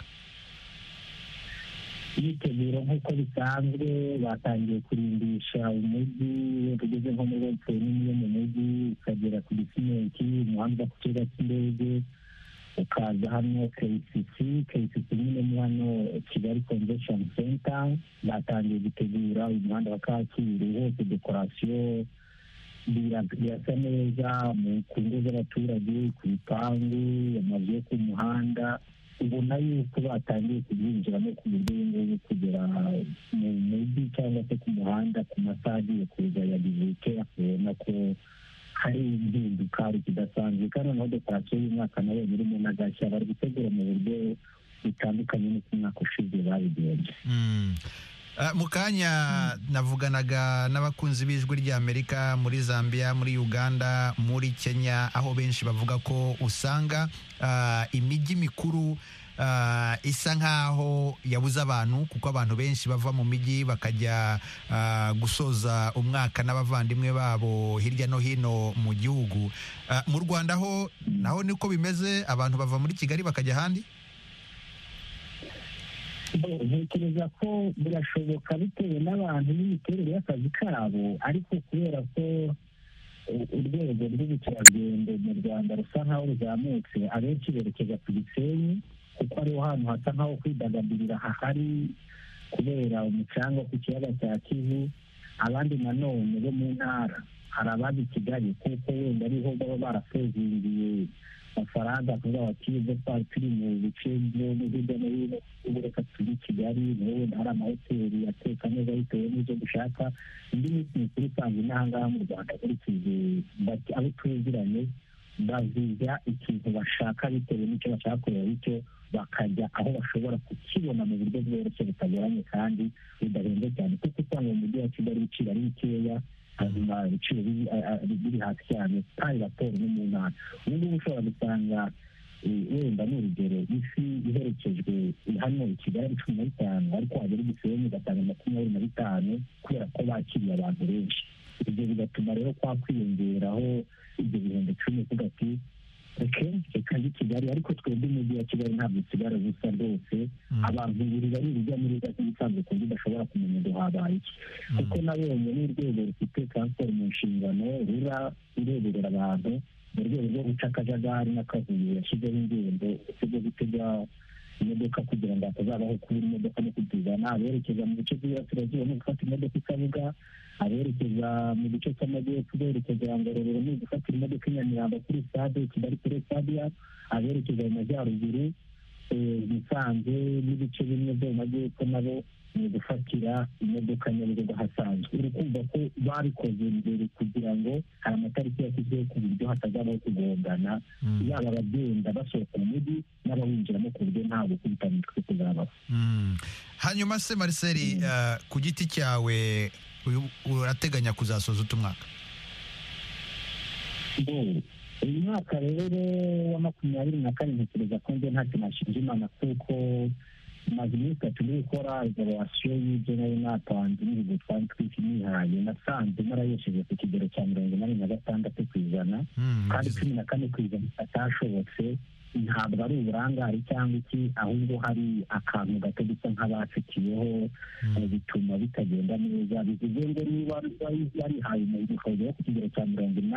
Imyiteguro nk'uko bisanzwe, batangiye kurimbisha umujyi, tugeze nko muri hoteli nini yo mu mujyi, ukagera ku Gisimenti, umuhanda ku kibuga cy'indege, ukaza hano KCC nyine ni hano Kigali Convention Center. Batangiye gutegura umuhanda wa Kacyiru, hose dekorasiyo birasa neza, ku ngo z'abaturage, ku bipangu, amazu yo ku muhanda. Ubona yuko batangiye kubyinjiramo ku buryo ngubu kugera mu mujyi cyangwa se ku muhanda ku masaha agiye kuza ya 18, akabona ko hari impinduka kidasanzwe. Kandi noneho dekorasiyo y'umwaka nayo irimo n'agashya, bari gutegura mu buryo butandukanye n'uko umwaka ushize babigenje. Mu kanya navuganaga n'abakunzi b'Ijwi ry'Amerika muri Zambia, muri Uganda, muri Kenya, aho benshi bavuga ko usanga imijyi mikuru isa nkaho yabuze abantu, kuko abantu benshi bava mu mijyi bakajya gusoza umwaka n'abavandimwe babo hirya no hino mu gihugu. Mu Rwanda ho naho niko bimeze, abantu bava muri Kigali bakajya ahandi? Ntekereza ko birashoboka bitewe n'abantu n'imiterere y'akazi kabo, ariko kubera ko urwego rw'ubukerarugendo mu Rwanda rusa nkaho ruzamutse, abenshi berekeza ku Gisenyi kuko ariho hantu hasa nkaho kwidagadurira hahari kubera umucanga ku kiyaga cya Kivu. Abandi nanone bo mu ntara, hari abazi Kigali kuko wenda ariho baba barasezingiye amafaranga kuvuga bati ibyo twari turi mu bice byo hirya no hino ubu reka turi i Kigali niho wenda hari amahoteli ateka neza bitewe n'ibyo dushaka. indi minsi mikuru isanzwe n'ahangaha mu Rwanda nkurikije abo tuziranye baziga ikintu bashaka bitewe n'icyo bashaka kureba, bityo bakajya aho bashobora kukibona mu buryo bworoshye butagoranye kandi budahenze cyane, kuko usanga mu mujyi wa Kigali ibiciro ari bikeya, hanyuma ibiciro biri hasi cyane kandi raporo no mu ntara. ubu ngubu ushobora gusanga wenda ni urugero ifi iherekejwe hano i Kigali ari 15 ariko wagera i Gisenyi ugasanga 25 kubera ko bakiriye abantu benshi. ibyo bigatuma rero kwiyongeraho ibyo bihumbi 10 kuvuga ati reka ndi Kigali, ariko twebwe umujyi wa Kigali ntabwo usigara gusa rwose. abantu bari urujya n'uruza nk'ibisanzwe ku buryo udashobora kumenya ngo habaye iki, kuko nabonye n'urwego rufite transport mu nshingano rureberera abantu mu rwego rwo guca akajagari n'akavuyo yashyizeho ingendo zo gutega imodoka kugira ngo hatazabaho kubura imodoka no kutuzana. aberekeza mu bice by'iburasirazuba no gufata imodoka i Kabuga, aberekeza mu gice cy'amajyepfo berekeza Ngororero no gufatira imodoka i Nyamirambo kuri stade Kigali kuri stade, aberekeza mu majyaruguru Musanze n'ibice bimwe byo mu majyepfo nabo ni gufatira imodoka Nyabugogo hasanzwe. uri kumva ko babikoze mbere kugira ngo hari amatariki yashyizweho ku buryo hatazabaho kugongana, yaba abagenda basohoka mu mujyi n'abawinjiramo ku buryo nta gukubita imitwe kuzabaho. hanyuma se Marcel, ku giti cyawe urateganya kuzasoza utumwaka? uyu mwaka rero wa 2024 ntekereza ko njye ntacyo nashinja Imana, kuko maze iminsi 3 ndi gukora evaluation y'ibyo nari natanze n'ibigo twari twishimihaye. nasanze narayesheje ku kigero cya 86%, kandi 14% atashobotse. ntabwo ari uburangare cyangwa iki, ahubwo hari akantu gato gusa nk'abacitiyeho bituma bitagenda neza. bivuze ngo niba yarihaye umuhigo wo ku kigero cya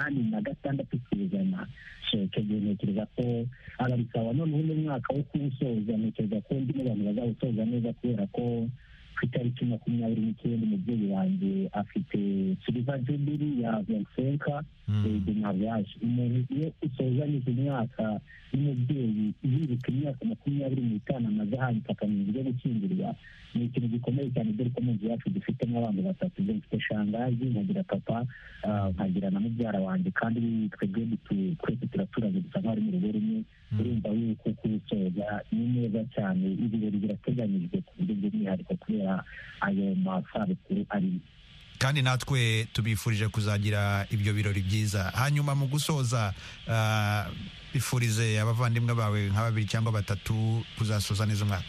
86%, icyo gihe ntekereza ko ari sawa. noneho n'umwaka wo kuwusoza ntekereza ko ndi mu bantu bazawusoza neza, kubera ko ku itariki 29 umubyeyi wanjye afite silver jubilee ya 25 de mariage. umuntu iyo usozanyije umwaka n'umubyeyi yibuka imyaka 25 amaze hanyuma akamenya ibyo gukingirwa, ni ikintu gikomeye cyane, dore ko mu nzu yacu dufitemo abantu batatu. mfite shangazi, nkagira papa, nkagira na mubyara wanjye, kandi twebwe twese turaturanye dusa nk'abari mu rugo rumwe. urumva yuko kuwusoza ni neza cyane. ibirori birateganyijwe ku buryo bw'umwihariko kubera ayo masabukuru arimo, kandi natwe tubifurije kuzagira ibyo birori byiza. hanyuma mu gusoza, bifurize abavandimwe bawe nka 2 cyangwa 3 kuzasoza neza umwaka.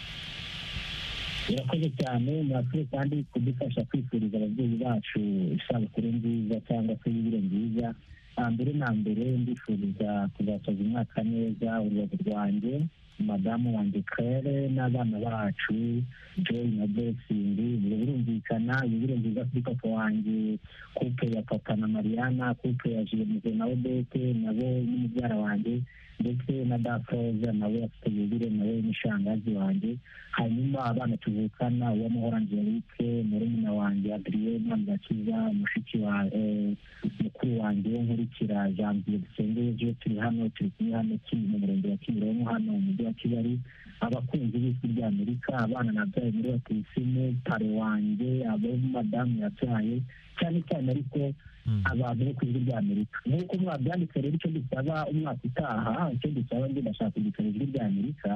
birakoze cyane, murakoze kandi kudufasha kwifuriza ababyeyi bacu isabukuru nziza cyangwa se yubile nziza. mbere na mbere ndifuriza kuzasoza umwaka neza urubavu rwanjye, madamu wanjye Claire n'abana bacu Joy na Blessing. birumvikana yubile nziza kuri papa wanjye, couple ya papa na Mariana, couple ya Jemuze na Odette nabo n'umubyara wanjye, ndetse na Dafoza nawe afite yubile nawe n'ishangazi wanjye. hanyuma abana tuvukana uwamahoro Angelique, murumuna wanjye Adrienne Ngakiza, mushiki wa mukuru wanjye wo nkurikira Janvier Dusengeje. turi hano, turi kumwe hano mu murenge wa Kimironko hano mu mujyi wa Kigali. abakunzi b'ijwi ry'Amerika, abana nabyaye muri Batisimu, pare wanjye, abo madamu yabyaye, cyane cyane ariko abantu bo ku ijwi ry'Amerika. nk'uko mwabyanditse rero, icyo dusaba umwaka utaha, icyo dusaba njye ndashaka kugira ijwi ry'Amerika.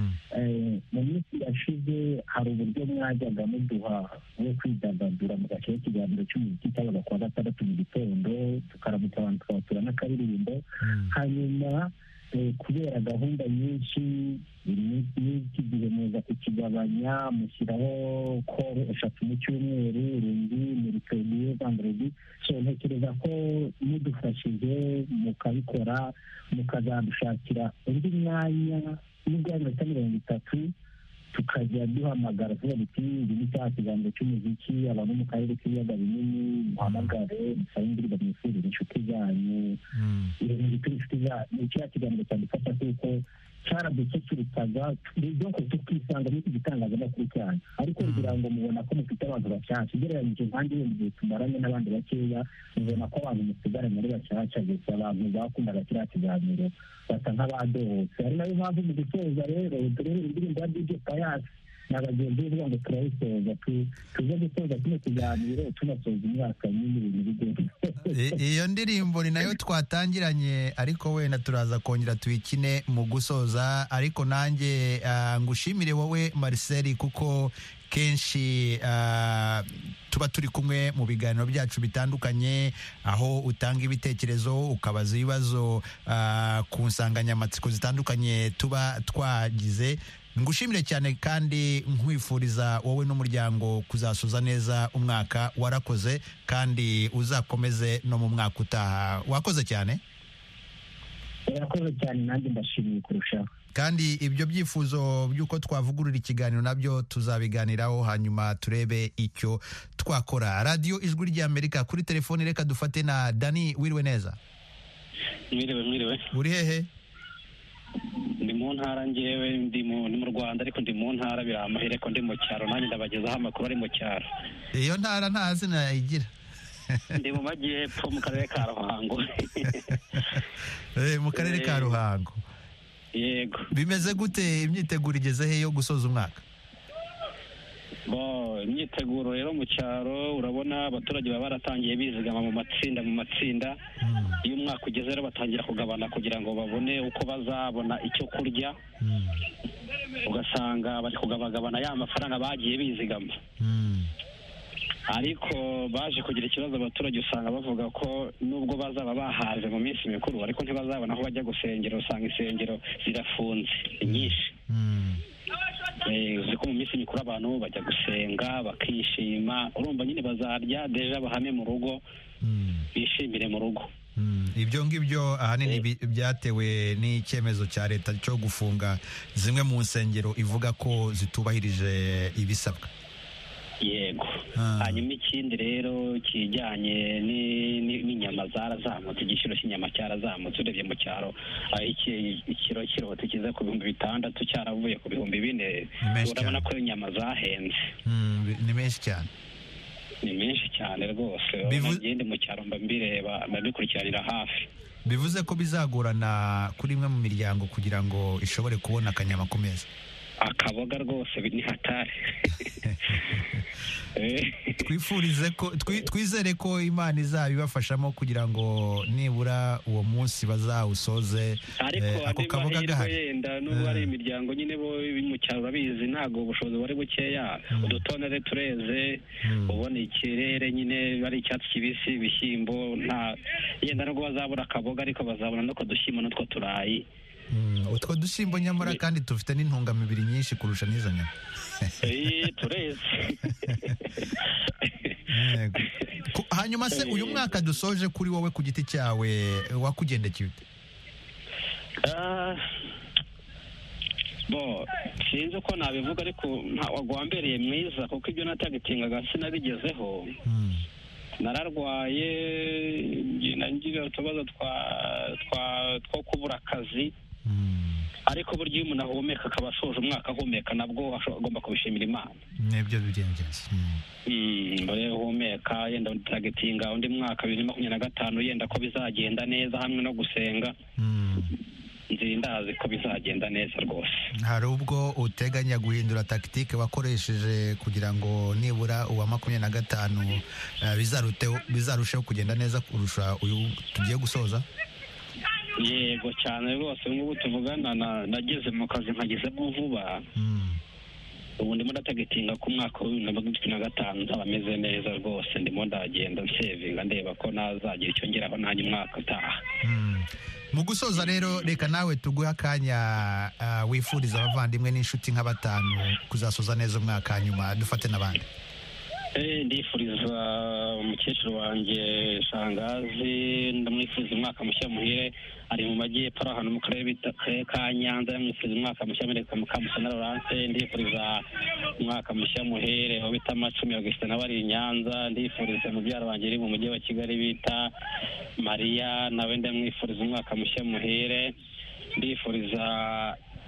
mu minsi yashize hari uburyo mwajyaga muduha wo kwidagadura mu gace k'ikiganiro cy'umuziki cyabaga kuwa 6 mu gitondo, tukaramutsa abantu tukabatura n'akaririmbo. hanyuma kubera gahunda nyinshi n'iki gihe muza kukigabanya, mushyiraho koro 3 mu cyumweru, rundi muri Friday, Vendredi. ntekereza ko mudufashije mukabikora, mukazadushakira undi mwanya n'ubwo 30 tukajya duhamagara tuba duti ibi cya kiganiro cy'umuziki, abantu mu karere k'ibiyaga binini muhamagare, musabe indirimbo mwifurije inshuti zanyu. inshuti zanyu, cya kiganiro cyadufasha kuko cyaradusekiritaga donc tukisanga muri iki gitangazamakuru cyane ariko kugira ngo mubona ko mufite abantu bashyashya ugereranyije kandi iyo gihe tumaranye n'abandi bakeya mubona ko abantu musigaranye ari bashyashya gusa abantu bakundaga kiriya kiganiro basa nk'abadohotse ari nayo mpamvu mu gusoza rero turebe indirimbo ya DJ Pius na bagenzi be ngo turayisoza tuze gusoza kino kiganiro tunasoza imyaka n'ibintu iyo ndirimbo ni nayo twatangiranye ariko wenda turaza kongera tuyikine mu gusoza ariko nanjye ngushimire wowe Marcel kuko kenshi tuba turi kumwe mu biganiro byacu bitandukanye aho utanga ibitekerezo ukabaza ibibazo ku nsanganyamatsiko zitandukanye tuba twagize. Ngushimire cyane kandi nkwifuriza wowe n'umuryango kuzasoza neza umwaka warakoze kandi uzakomeze no mu mwaka utaha. Wakoze cyane. Urakoze cyane nanjye ndashimiye kurushaho. Kandi ibyo byifuzo by'uko twavugurura ikiganiro nabyo tuzabiganiraho hanyuma turebe icyo twakora. Radio Ijwi ry'Amerika kuri telefone reka dufate na Dani. Wiriwe neza? Mwiriwe. Uri hehe? Ndi mu ntara ngewe ndi mu Rwanda ariko ndi mu ntara biramahere ko ndi mu cyaro nanjye ndabagezaho amakuru ari mu cyaro. Iyo ntara nta zina igira. Ndi mu majyepfo mu karere ka Ruhango. Mu karere ka Ruhango. Yego. Bimeze gute imyiteguro igeze he yo gusoza umwaka? Imyiteguro rero mu cyaro urabona abaturage baba baratangiye bizigama mu matsinda iyo umwaka ugeze rero batangira kugabana kugira ngo babone uko bazabona icyo kurya ugasanga bari kugabagabana ya mafaranga bagiye bizigama ariko baje kugira ikibazo abaturage usanga bavuga ko nubwo bazaba bahaze mu minsi mikuru ariko ntibazabona aho bajya gusengera usanga insengero zirafunze nyinshi uzi ko mu minsi mikuru abantu bajya gusenga bakishima urumva nyine bazarya deja bahame mu rugo bishimire mu rugo. Ibyo ngibyo ahanini byatewe n'icyemezo cya leta cyo gufunga zimwe mu nsengero ivuga ko zitubahirije ibisabwa. Yego. Hanyuma ikindi rero kijyanye n'inyama zarazamutse igiciro cy'inyama cyarazamutse urebye mu cyaro ikiro kikize ku 600 cyaravuye ku 4,000 urabona ko inyama zahenze. Ni menshi cyane. Ni menshi cyane rwose ngende mu cyaro mbireba mbikurikiranira hafi. Bivuze ko bizagorana kuri imwe mu miryango kugira ngo ishobore kubona akanyama ku meza. Akaboga rwose ni hatari. Twizere ko Imana izabibafashamo kugira ngo nibura uwo munsi bazawusoze ako kaboga gahari. Yenda n'ubwo ari imiryango nyine bo mu cyaro urabizi ntabwo ubushobozi bari bukeya udutonere tureze ubona ikirere nyine bari icyatsi kibisi ibishyimbo nta yenda nubwo bazabura akaboga ariko bazabona no kudushyimbo n'utwo turayi. Utwo dushyimbo nyamara kandi tufite n'intungamubiri nyinshi kurusha n'izo nyama. Tureze. Hanyuma se uyu mwaka dusoje kuri wowe ku giti cyawe wakugendekeye ute? Sinzi uko nabivuga ariko wagwambereye mwiza kuko ibyo natagitingaga sinabigezeho. Nararwaye ngira utubazo two kubura akazi ariko burya iyo umuntu ahumeka akaba asoje umwaka ahumeka nabwo agomba kubishimira Imana. Nibyo bigenze. Humeka yenda utagitinga undi mwaka 2025 yenda ko bizagenda neza hamwe no gusenga. Ndazi ko bizagenda neza rwose. Hari ubwo uteganya guhindura tactique wakoresheje kugira ngo nibura uwa 25 bizarusheho kugenda neza kurusha uyu tugiye gusoza? Yego cyane rwose nk'ubu tuvugana nageze mu kazi nkagezemo vuba. Ubu ndimo ndatagitinga ku mwaka wa 2025 nzaba meze neza rwose ndimo ndagenda nsevinga ndeba ko nazagira icyo ngeraho nanjye umwaka utaha. Mu gusoza rero reka nawe tuguha akanya wifuriza abavandimwe n'inshuti nka 5 kuzasoza neza umwaka nyuma dufate n'abandi. Ndifuriza umukecuru wanjye Shangazi ndamwifuriza umwaka mushya muhire ari mu majyepfo ahantu mu karere ka Nyanza ndamwifuriza umwaka mushya muhire mu Kamusana Laurence ndifuriza umwaka mushya muhire aho bita Macumi Augustin n'abari Nyanza ndifuriza mubyara wanjye iri mu mujyi wa Kigali bita Maria nawe ndamwifuriza umwaka mushya muhire ndifuriza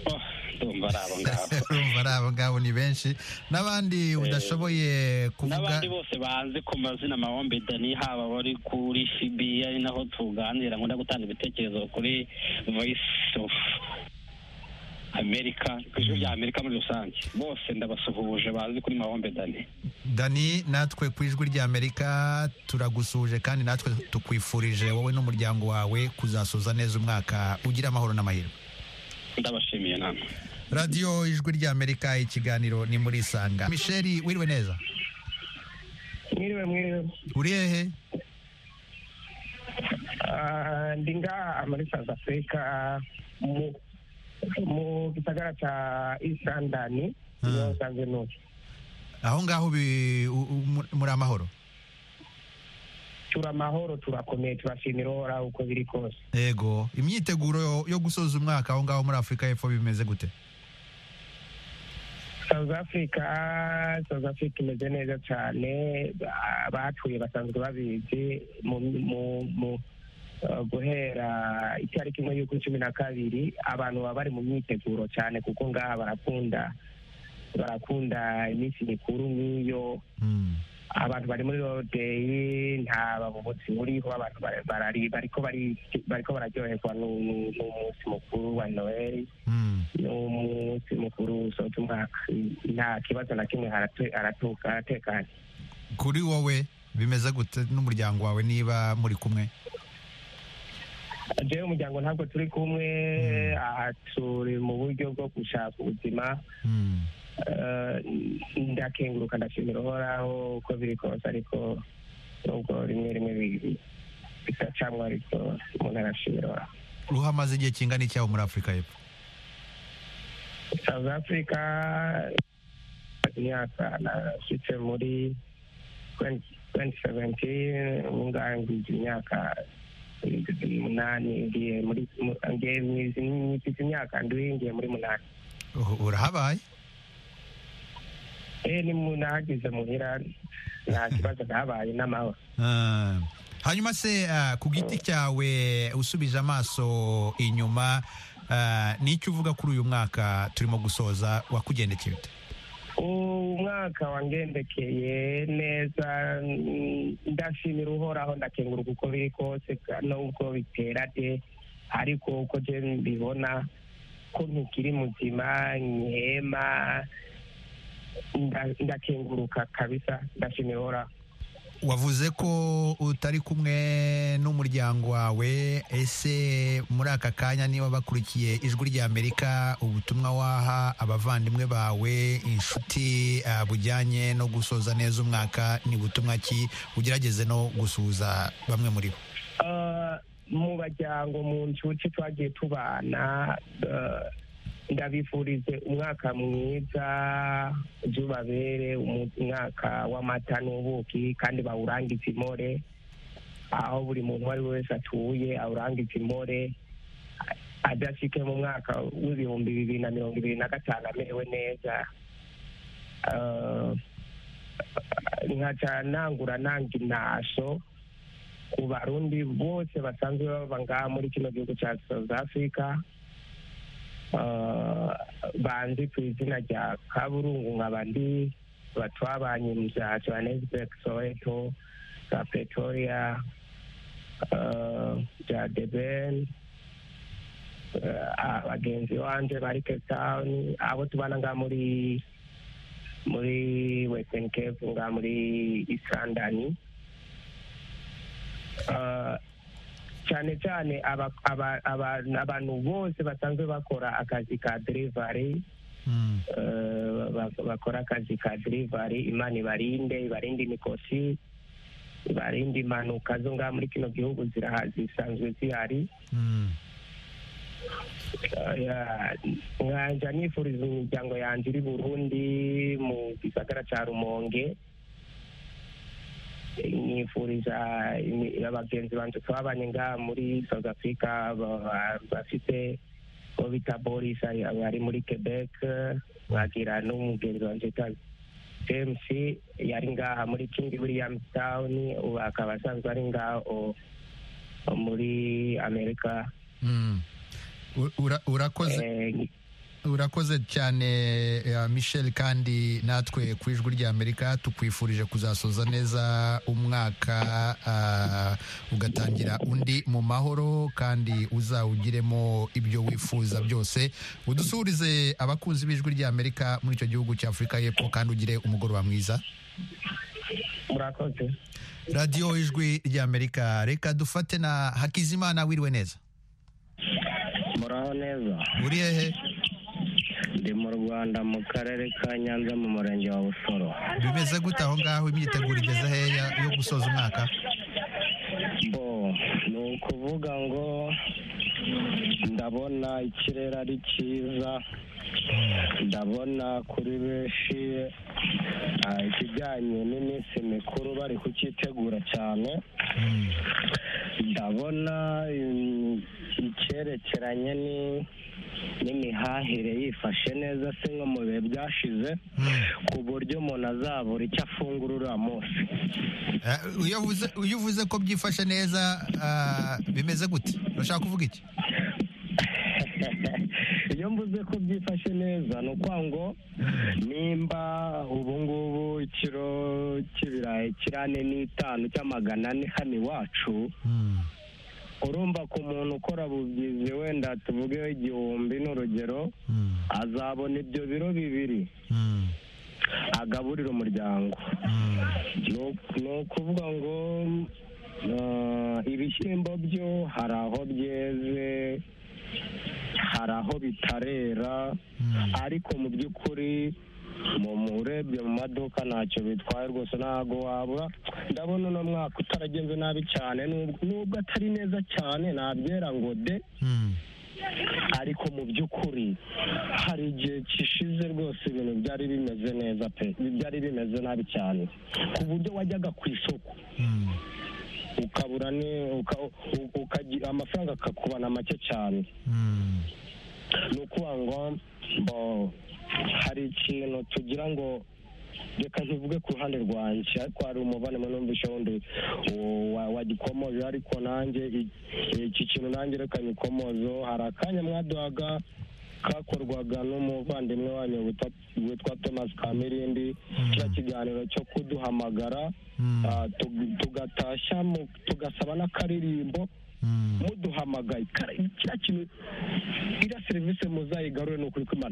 ndumva ari abo ngabo urumva ari abo ngabo ni benshi n'abandi udashoboye kuvuga n'abandi bose banze ku mazina Mahombe Dani haba bari kuri CB ari naho tuganira nkunda gutanga ibitekerezo kuri Voice of America ku ijwi rya Amerika muri rusange bose ndabasuhuje bazi kuri Mahombe Dani natwe ku ijwi rya Amerika turagusuhuje kandi natwe tukwifurije wowe n'umuryango wawe kuzasoza neza umwaka ugira amahoro n'amahirwe. Ndabashimiye namwe. Radio ijwi rya Amerika ikiganiro ni muri Sanga. Michel wiriwe neza? Mwiriwe. Uri hehe? Ndinga muri South Africa mu gisagara ca East London niho nsanzwe ntuye. Aho ngaho muri amahoro? Turamahoro turakomeye turashimira uhoraho uko biri kose. Yego, imyiteguro yo gusoza umwaka aho ngaho muri Afurika y'Epfo bimeze gute? South Africa imeze neza cyane, abatuye basanzwe babizi mu guhera itariki imwe y'ukwa 12 abantu baba bari mu myiteguro cyane kuko ngaha barakunda iminsi mikuru nk'iyo. Abantu bari muri holiday nta babutsi buriho, abantu bariko bararyoherwa n'umunsi mukuru wa Noel n'umunsi mukuru usoza umwaka, nta kibazo na kimwe haratekanye. Kuri wowe bimeze gute n'umuryango wawe niba muri kumwe? Jewe umuryango ntabwo turi kumwe, aha turi mu buryo bwo gushaka ubuzima. Ndakenguruka ndashimira uhoraho uko biri kose, ariko nubwo rimwe bisacamwa ariko umuntu arashimira uhoraho. Ruhamaze igihe kingana iki aho muri Afurika y'Epfo? South Africa imyaka nashitse muri 2017 ungangiza imyaka 8 ngiye imyaka ngiye muri 8. Urahabaye? Ni munahageze muhira nta kibazo nabaye n'amahoro. Hanyuma se ku giti cyawe usubije amaso inyuma n'icyo uvuga kuri uyu mwaka turimo gusoza wakugendekeye ute? Umwaka wangendekeye neza, ndashimira uhoraho ndakenguruka uko biri kose nubwo biterade, ariko uko je mbibona ko nkiri muzima nkihema ndakenguruka kabisa, ndashimira uhoraho. Wavuze ko utari kumwe n'umuryango wawe, ese muri aka kanya niba bakurikiye ijwi rya Amerika ubutumwa waha abavandimwe bawe, inshuti bujyanye no gusoza neza umwaka ni butumwa ki? Ugerageze no gusuhuza bamwe muri bo. Mu bajyango mu nshuti twagiye tubana, ndabifurize umwaka mwiza uzubabere umwaka w'amata n'ubuki, kandi bawurangize imore aho buri muntu uwo ari we wese atuye, awurangize imore adashike mu mwaka w'ibihumbi 2025 amerewe neza. Nkaca nanga intasho ku barundi bose basanzwe baba ngaha muri kino gihugu cya South Africa, banzi ku izina rya Kaburungu, nk'abandi batwabanye mu bya Johannesburg, Soweto, za Pretoria, bya Durban, abagenzi banje bari Cape Town, abo tubana ngaha muri Western Cape, ngaha muri East London. Cyane cyane abantu bose basanzwe bakora akazi ka delivery, bakora akazi ka delivery, Imana ibarinde imikosi, ibarinde impanuka zo ngaha muri kino gihugu zisanzwe zihari. Nkanja nifuriza imiryango yanjye iri Burundi mu gisagara cya Rumonge, nifuriza abagenzi banje twabanye ngaha muri South Africa bafite bo bita Boris ari muri Quebec, bagira n'umugenzi wanje James yari ngaha muri King William Town, ubu akaba asanzwe ari ngaho muri Amerika. Urakoze urakoze cyane Michel, kandi natwe ku ijwi ry'Amerika tukwifurije kuzasoza neza umwaka ugatangira undi mu mahoro, kandi uzawugiremo ibyo wifuza byose. Udusuhurize abakunzi b'ijwi ry'Amerika muri icyo gihugu cya Afurika y'Epfo, kandi ugire umugoroba mwiza. murakoze. radiyo ijwi ry'Amerika, reka dufate na Hakizimana. Wiriwe neza? muraho neza. uri hehe? ndi mu Rwanda mu karere ka Nyanza mu murenge wa Busoro. bimeze gute aho ngaho, imyiteguro igeze hehe yo gusoza umwaka? ni ukuvuga ngo ndabona ikirere ari cyiza, ndabona kuri benshi ikijyanye n'iminsi mikuru bari kucyitegura cyane, ndabona icyerekeranye n'imihahire yifashe neza se nko mu bihe byashize, ku buryo umuntu azabura icyo afungura uriya munsi. iyo uvuze ko byifashe neza bimeze gute? urashaka kuvuga iki? iyo mvuze ko byifashe neza ni ukuvuga ngo nimba ubu ngubu ikiro cy'ibirayi kiri 4.5 cy'Magana 4 hano iwacu, urumva ku muntu ukora bugizi wenda tuvugeho 1,000 n'urugero, azabona ibyo biro 2 agaburira umuryango. ni ukuvuga ngo ibishyimbo byo hari aho byeze, hari aho bitarera, ariko mu by'ukuri urebye mu maduka ntacyo bitwaye rwose, ntabwo wabura. ndabona uno mwaka utaragenze nabi cyane, nubwo atari neza cyane nabyera ngo de, ariko mu by'ukuri hari igihe kishize rwose ibintu byari bimeze neza pe, byari bimeze nabi cyane ku buryo wajyaga ku isoko ukabura ukagira amafaranga akakubana make cyane. ni ukuvuga ngo hari ikintu tugira ngo, reka ntivuge ku ruhande rwanjye, ariko hari umuvandimwe numvise wundi wagikomoje, ariko nanjye iki kintu nanjye reka nyikomozo. hari akanya mwaduhaga kakorwaga n'umuvandimwe wanyu witwa Thomas Kamirindi, kiriya kiganiro cyo kuduhamagara tugatashya tugasaba n'akaririmbo muduhamagaye. kiriya kintu, iriya serivisi muzayigarure, ni ukuri kw'Imana.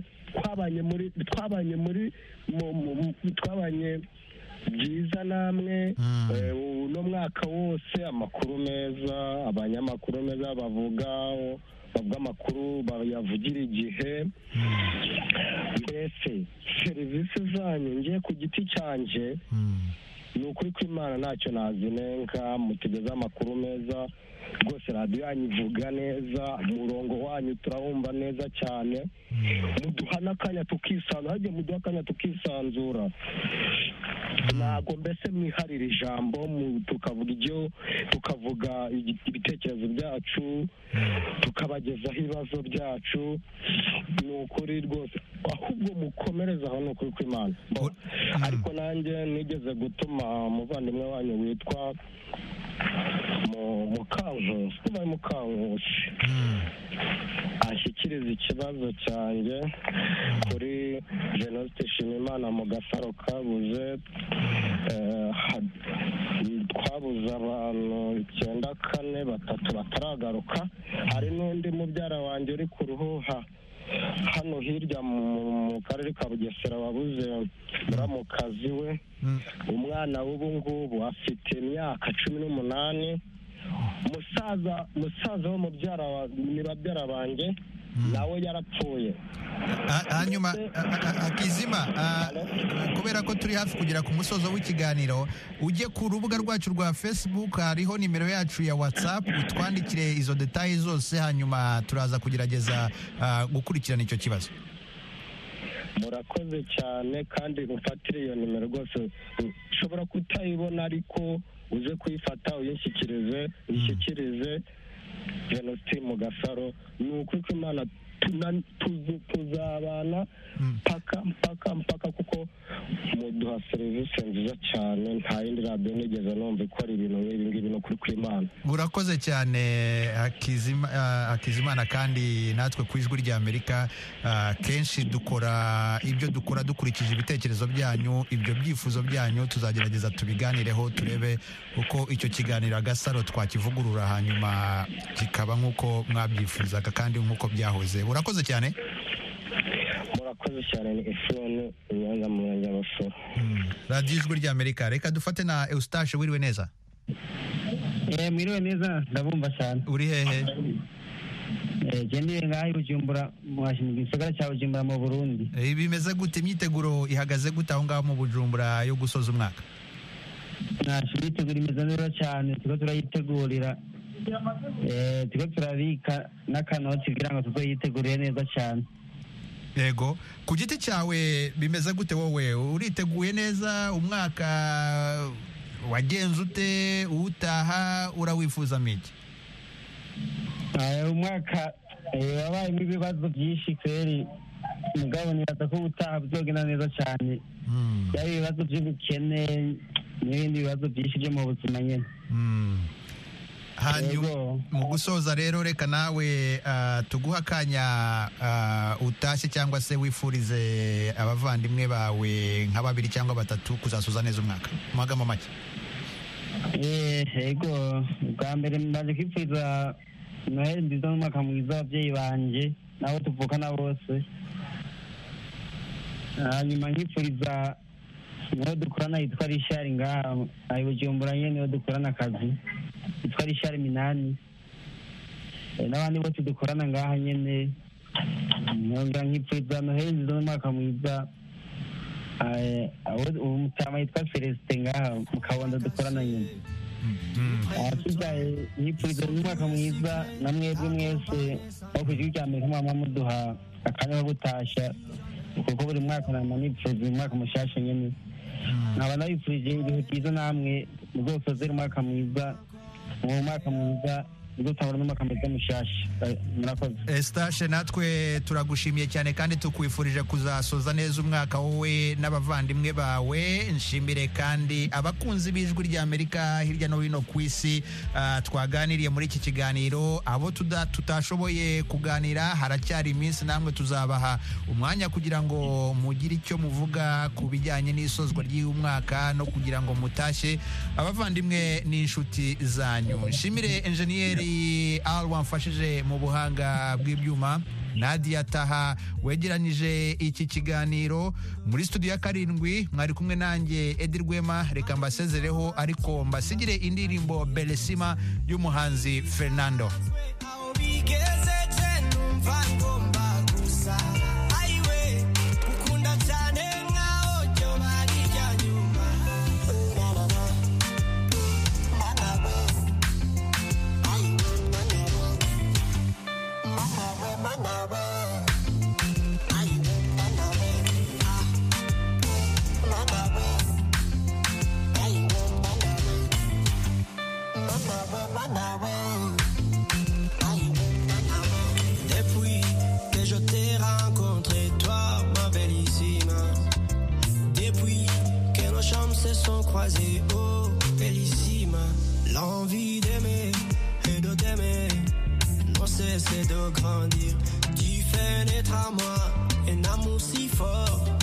twabanye byiza namwe uno mwaka wose, amakuru meza, abanyamakuru meza bavuga amakuru bayavugira igihe. mbese serivisi zanyu ngiye ku giti cyanjye, ni ukuri kw'Imana ntacyo nazinenga, mutugeze amakuru meza rwose. radiyo yanyu ivuga neza, umurongo wanyu turawumva neza cyane, muduha n'akanya tukisanzura, hagiye muduha akanya tukisanzura, ntabwo mbese mwiharira ijambo tukavuga ibitekerezo byacu, tukabagezaho ibibazo byacu. ni ukuri rwose, ahubwo mukomereza aho, ni ukuri kw'Imana. ariko nanjye nigeze gutuma umuvandimwe wanyu witwa Mukankusi ashyikiriza ikibazo cyanjye kuri Venuste Nshimiyimana mu Gasaro kabuze. twabuze abantu 94, 3 bataragaruka. hari n'undi mubyara wanjye uri ku Ruhuha hano hirya mu karere ka Bugesera wabuze muramukazi we. umwana w'ubu ngubu afite imyaka 18. musaza wo mubyara banjye nawe yarapfuye. hanyuma Hakizima, kubera ko turi hafi kugera ku musozo w'ikiganiro, ujye ku rubuga rwacu rwa Facebook, hariho nimero yacu ya WhatsApp, utwandikire izo details zose, hanyuma turaza kugerageza gukurikirana icyo kibazo. murakoze cyane, kandi mufatire iyo nimero rwose. ushobora kutayibona, ariko uze kuyifata uyishyikirize Venuste mu Gasaro. ni ukuri kw'Imana tuzabana mpaka kuko kuko muduha serivisi nziza cyane, nta yindi radiyo nigeze numva ikora ibintu nk'ibi ngibi no kuri kw'Imana. Urakoze cyane Hakizimana, kandi natwe ku ijwi rya Amerika kenshi dukora ibyo dukora dukurikije ibitekerezo byanyu, ibyo byifuzo byanyu tuzagerageza tubiganireho, turebe uko icyo kiganiro Agasaro twakivugurura hanyuma kikaba nk'uko mwabyifuzaga kandi nk'uko byahoze. Urakoze cyane. Murakoze cyane. Ni Efron Nyanza mu Murenge wa Busoro. Radiyo ijwi rya Amerika. Reka dufate na Eustache. Wiriwe neza? Mwiriwe neza, ndabumva cyane. Uri hehe? Jendiye ngaho Bujumbura, mu gisagara cya Bujumbura mu Burundi. Bimeze gute, imyiteguro ihagaze gute aho ngaho mu Bujumbura yo gusoza umwaka? Imyiteguro imeze neza cyane, turiko turayitegurira, turiko turabika n'akanoti kugira ngo tuzoyitegurire neza cyane. Yego, ku giti cyawe bimeze gute wowe? Uriteguye neza? Umwaka wagenze ute? Utaha urawifuza iki? Umwaka wabayemo ibibazo byinshi kweri, mugabo nibaza ko utaha bizogenda neza cyane. Byari ibibazo by'ubukene n'ibindi bibazo byinshi byo mu buzima nyine. Hanyuma mu gusoza rero, reka nawe tuguha akanya utashye cyangwa se wifurize abavandimwe bawe nka 2 cyangwa 3 kuzasoza neza umwaka. Magambo make. Yego, bwa mbere ndaje kwifuriza Noheli nziza n'umwaka mwiza ababyeyi banje nabo tuvukana bose. Hanyuma nkifuriza niho dukorana yitwa Richard ngaha ari Bujumbura nyene, niho dukorana akazi yitwa Richard Minani, n'abandi bose dukorana ngaha nyene. Nkongera nkifuriza Noheli nziza n'umwaka mwiza umutama yitwa Celestin ngaha mu Kabondo dukorana nyene. Asigaye nkifuriza n'umwaka mwiza na mwebwe mwese aho ku gihugu cya Amerika mwama muduha akanya ko gutashya, kuko buri mwaka nama nifuriza umwaka mushasha nyene. Nkaba nabifurije ibihe byiza, namwe muzosozera umwaka mwiza, mu mwaka mwiza muzotangura n'umwaka mwiza mushasha. Murakoze. Eustache, natwe turagushimiye cyane kandi tukwifurije kuzasoza neza umwaka wowe n'abavandimwe bawe. Nshimire kandi abakunzi b'ijwi rya Amerika hirya no hino ku isi twaganiriye muri iki kiganiro. Abo tutashoboye kuganira, haracyari iminsi, namwe tuzabaha umwanya kugira ngo mugire icyo muvuga ku bijyanye n'isozwa ry'uyu mwaka no kugira ngo mutashye abavandimwe n'inshuti zanyu. Nshimire enjeniyeri Al wamfashije mu buhanga bw'ibyuma, Nadia Taha wegeranyije iki kiganiro. Muri studio ya 7 mwari kumwe nanjye Edi Rwema. Reka mbasezereho ariko mbasigire indirimbo Belesima y'umuhanzi Fernando. Depuis que je t'ai rencontré, toi, ma bellissima, depuis que nos chambres se sont croisées, oh, bellissima, l'envie d'aimer et de t'aimer non cesse de grandir. Tu fais naître à moi un amour si fort